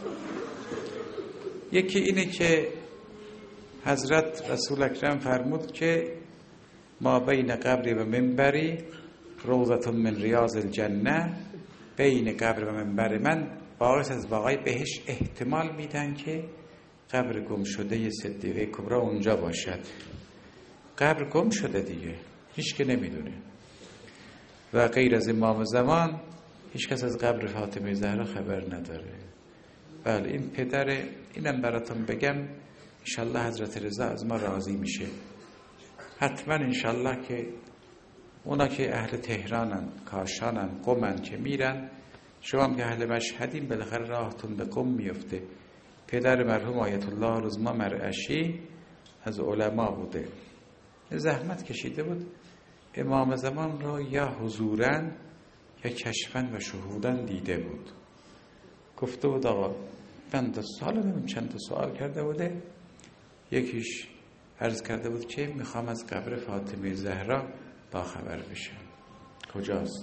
یکی اینه که حضرت رسول اکرم فرمود که ما بین قبری و منبری روضة من ریاض الجنه، بین قبر و منبر من باعث از باقای بهش احتمال میدن که قبر گم شده صدیقه کبری اونجا باشد. قبر گم شده دیگه، هیچ که نمیدونه. و غیر از امام زمان هیچ کس از قبر فاطمه زهرا خبر نداره. بله این پدر، اینم براتون بگم انشالله حضرت رضا از ما راضی میشه. حتما انشالله که اونا که اهل تهرانن، کاشانن، قمن که میرن، شما هم که اهل مشهدین بالاخره راهتون به قم میفته. پدر مرحوم آیت الله رزما مرعشی از علما بوده، زحمت کشیده بود امام زمان را یا حضوراً یا کشفاً و شهوداً دیده بود. گفته بود آقا من دو سال نمیم چند تا سوال کرده بوده. یکیش عرض کرده بود که میخوام از قبر فاطمه زهرا با خبر بشم، کجاست؟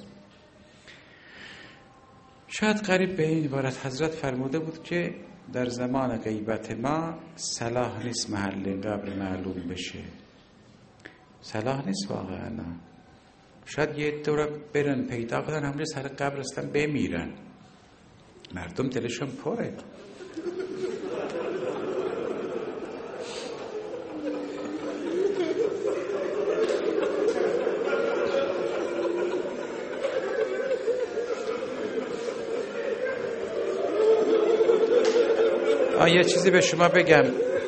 شاید قریب به این عبارت حضرت فرموده بود که در زمان غیبت ما صلاح نیست محل قبر معلوم بشه. صلاح نیست واقعا. شاید یه دورا برن پیدا کنن همونجا سر قبر هستن بمیرن، مردم دلشون پره. آه یه چیزی به شما بگم.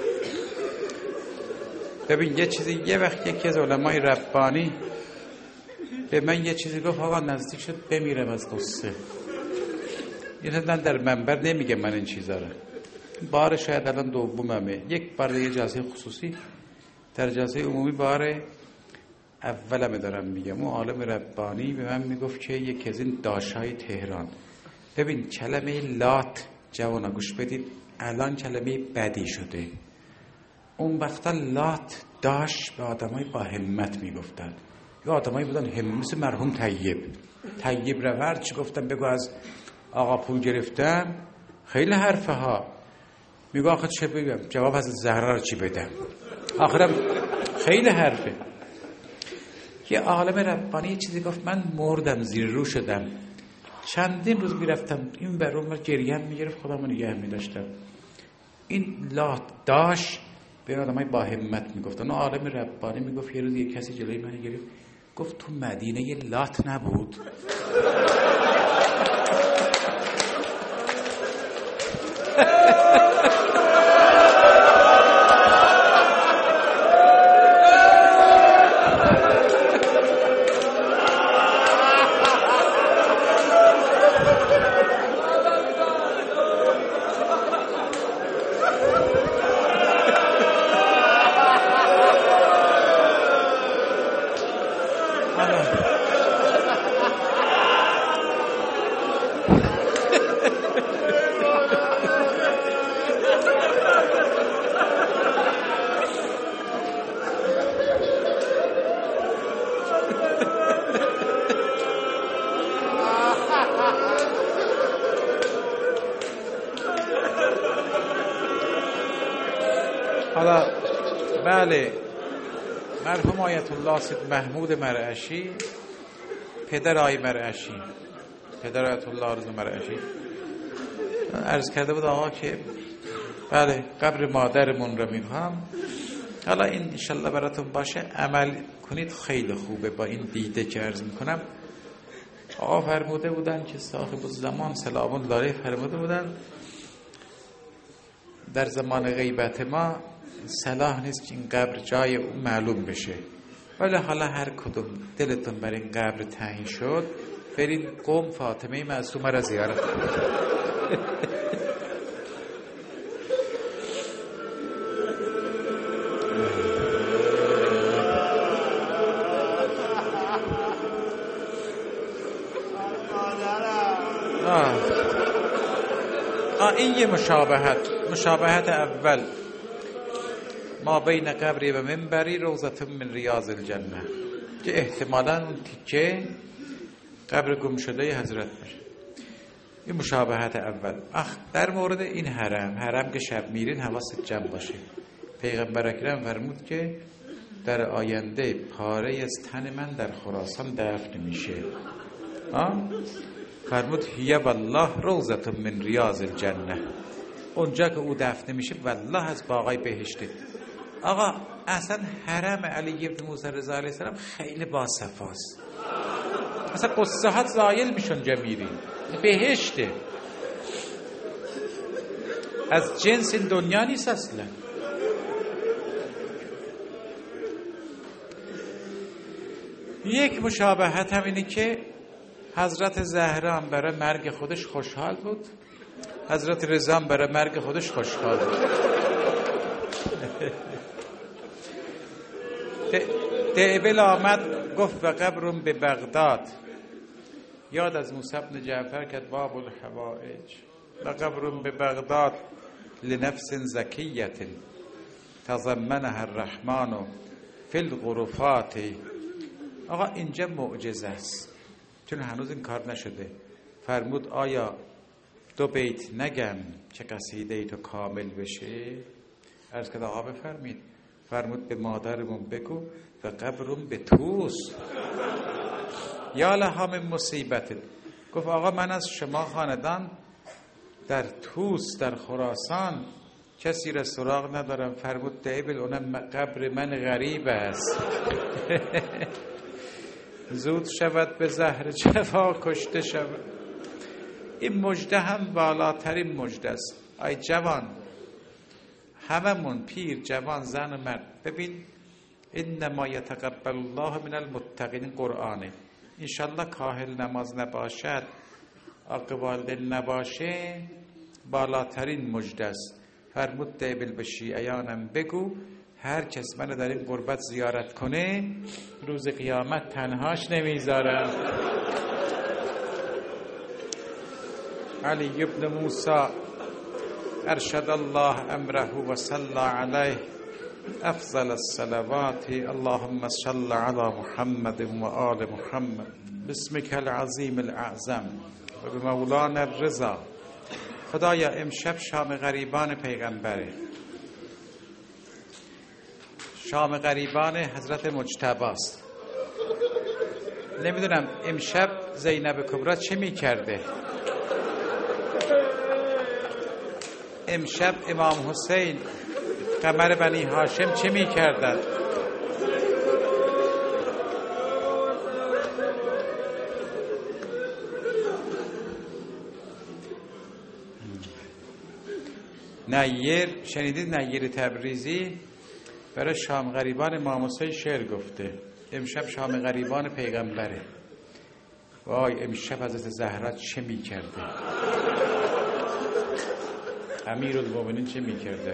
ببین یه چیزی، یه وقت یکی از علمای ربانی به من یه چیزی گفت آقا نزدیک شد بمیرم از قصه. یه نه در منبر نمیگه من این چیزا رو، بار شاید الان دوممه. یک بار یه جلسه خصوصی، در جلسه عمومی بار اولمه دارم میگم. اون عالم ربانی به من میگفت که یکی از این داشای تهران، ببین کلمه لات جوانا گوش بدید الان کلمه بدی شده. اون وقتا لات داش به آدمای با همت میگفتن. یا آدمایی بودن همت، مثل مرحوم طیب طیب رورد چی گفتن؟ بگو از آقا پول گرفتم، خیلی حرفه ها. میگو آخه چه بگم؟ جواب از زهرا رو چی بدم؟ آخرم خیلی حرفه. یه عالم ربانی چیزی گفت من مردم، زیر رو شدم. چندین روز میرفتم این بر اون گریم میگرفت، خودمو نگه میداشتم. این لات داش به آدمای با همت میگفتن. اون عالم ربانی میگفت یه روز یه کسی جلوی من گرفت گفت تو مدینه یه لات نبود؟ حالا بله، مرحوم آیت الله سید محمود مرعشی، پدر آی مرعشی، پدر آیت الله آرزو مرعشی، عرض کرده بود آقا که بله قبر مادرمون رو میخوام. حالا این انشالله براتون باشه، عمل کنید خیلی خوبه. با این دیده که عرض میکنم، آقا فرموده بودن که صاحب الزمان سلام الله علیه فرموده بودن در زمان غیبت ما صلاح نیست که این قبر جای او معلوم بشه، ولی حالا هر کدوم دلتون بر این قبر تعیین شد برید قم فاطمه معصومه را زیارت کنید. این یه مشابهت. مشابهت اول، ما بین قبری و منبری روضة من ریاض الجنه، که احتمالاً اون تیکه قبر گم شده حضرت باشه. این مشابهت اول. اخ در مورد این حرم، حرم که شب میرین حواست جمع باشه. پیغمبر اکرم فرمود که در آینده پاره از تن من در خراسان دفن میشه. آه؟ فرمود هی والله روضة من ریاض الجنه، اونجا که او دفن میشه والله از باغای بهشته. آقا اصلا حرم علی بن موسی رضا علیه السلام خیلی باصفاست، اصلا قصه ها زایل میشن جمیری بهشته، از جنس این دنیا نیست اصلا. یک مشابهت هم اینه که حضرت زهرا هم برای مرگ خودش خوشحال بود، حضرت رضا هم برای مرگ خودش خوشحال بود. دعبل آمد گفت و قبرم به بغداد، یاد از موسی بن جعفر کرد باب الحوائج، و قبرم به بغداد لنفس زکیت تضمنها الرحمن فی الغرفات. آقا اینجا معجزه است، چون هنوز این کار نشده. فرمود آیا دو بیت نگم چه قصیده ای تو کامل بشه؟ عرض کرد آقا بفرمید. فرمود به مادرمون بگو و قبرم به توس یا لها من مصیبت. گفت آقا من از شما خاندان در توس در خراسان کسی را سراغ ندارم. فرمود دعبل اونم قبر من غریب است. زود شود به زهر جفا کشته شود. این مژده هم بالاترین مژده است. ای جوان، هممون پیر جوان زن و مرد، ببین انما یتقبل الله من المتقین قرآنه. انشالله کاهل نماز نباشد، عاقب والدین نباشه، بالاترین مژده است. فرمود دیبل به شیعیانم بگو هر کس منو در این قربت زیارت کنه روز قیامت تنهاش نمیذارم. علی ابن موسی ارشد الله امره و صلی علیه افضل الصلوات. اللهم صل علی محمد و آل محمد باسمک العظیم الاعظم و به مولانا الرضا. خدایا امشب شام غریبان پیغمبره، شام غریبان حضرت مجتباست. نمیدونم امشب زینب کبرا چه میکرده، امشب امام حسین قمر بنی هاشم چه میکردن. نیر شنیدید؟ نیر تبریزی برای شام غریبان امام حسین شعر گفته. امشب شام غریبان پیغمبره. وای امشب حضرت زهرا چه میکرده، امیرالمومنین چه میکرده.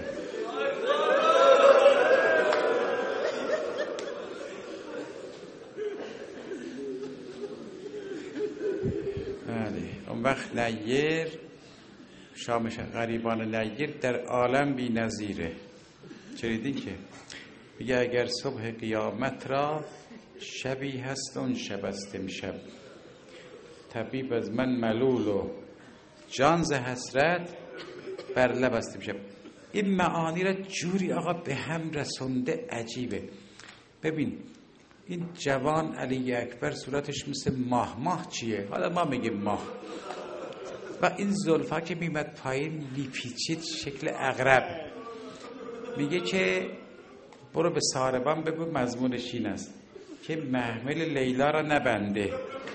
بله اون وقت نیر شام غریبان نیر در عالم بی نظیره. شنیدین که میگه اگر صبح قیامت را شبی هست اون شب است امشب، طبیب از من ملول و جان ز حسرت بر لب است امشب. این معانی را جوری آقا به هم رسونده عجیبه. ببین این جوان علی اکبر صورتش مثل ماه. ماه چیه؟ حالا ما میگیم ماه. و این زلفا که میمد پایین میپیچید شکل عقرب. میگه که برو به ساربان بگو مضمونش این است که محمل لیلا را نبنده.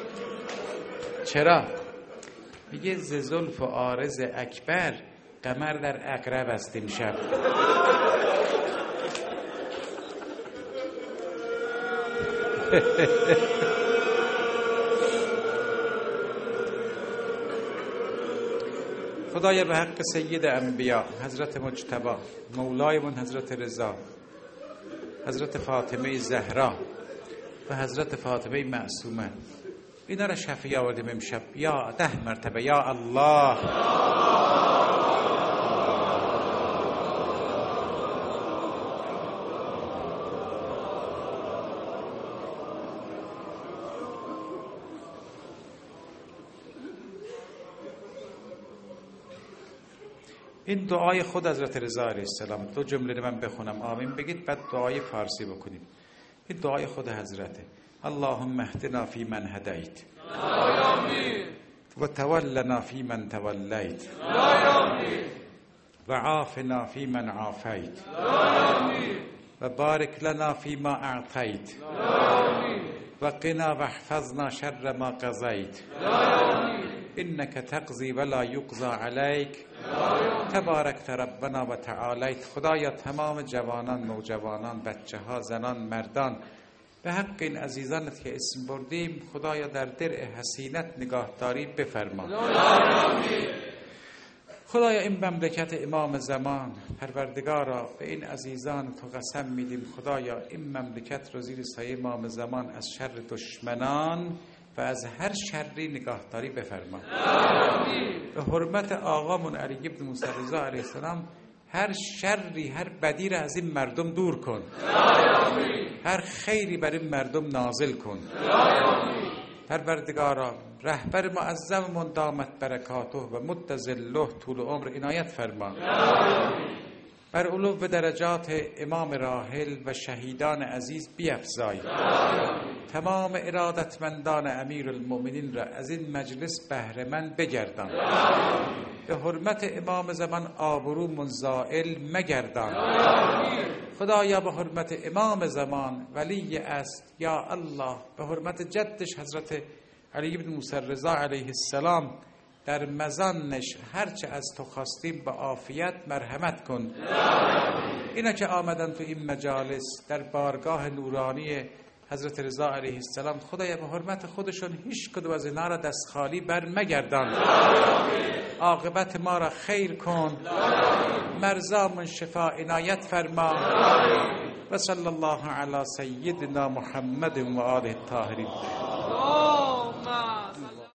چرا؟ میگه ز زلف و عارض اکبر قمر در عقرب است امشب. خدایا به حق سید انبیا حضرت مجتبی مولایمون حضرت رضا، حضرت فاطمه زهرا و حضرت فاطمه معصومه، اینا را شفیع آوردیم امشب. یا ده مرتبه یا الله. این دعای خود حضرت رضا علیه السلام، دو جمله رو من بخونم آمین بگید، بعد دعای فارسی بکنیم. این دعای خود حضرته. اللهم اهدنا فی من هدیت و تولنا فی من تولیت و عافنا فی من عافیت و بارک لنا فی ما اعطیت و قنا و احفظنا شر ما قضیت انک تقضی ولا یقضى علیک تبارک ربنا و تعالیت. خدایا تمام جوانان، نوجوانان، بچه ها، زنان، مردان، به حق این عزیزانت که اسم بردیم خدایا در درع حسینت نگاهداری بفرما. خدایا این مملکت امام زمان، پروردگارا به این عزیزان تو قسم میدیم خدایا این مملکت رو زیر سایه امام زمان از شر دشمنان و از هر شری نگاهداری بفرما. به حرمت آقامون علی بن موسی رضا علیه السلام هر شری، هر بدی را از این مردم دور کن. هر خیری بر این مردم نازل کن. پروردگارا رهبر معظممون دامت برکاته و مد ظله طول عمر عنایت فرما. بر علو درجات امام راحل و شهیدان عزیز بیفزای. تمام ارادتمندان امیر المؤمنین را از این مجلس بهره مند بگردان. به حرمت امام زمان آبرو زائل مگردان. خدایا به حرمت امام زمان ولی است یا الله، به حرمت جدش حضرت علی بن موسی رضا علیه السلام در مزانش هرچه از تو خواستیم به عافیت مرحمت کن. اینا که آمدن تو این مجالس در بارگاه نورانی حضرت رضا علیه السلام، خدایا به حرمت خودشون هیچ کدوم از اینا را دست خالی بر مگردان. عاقبت ما را خیر کن. مرزامون شفا عنایت فرما. و صلی الله علی سیدنا محمد و آله الطاهرین.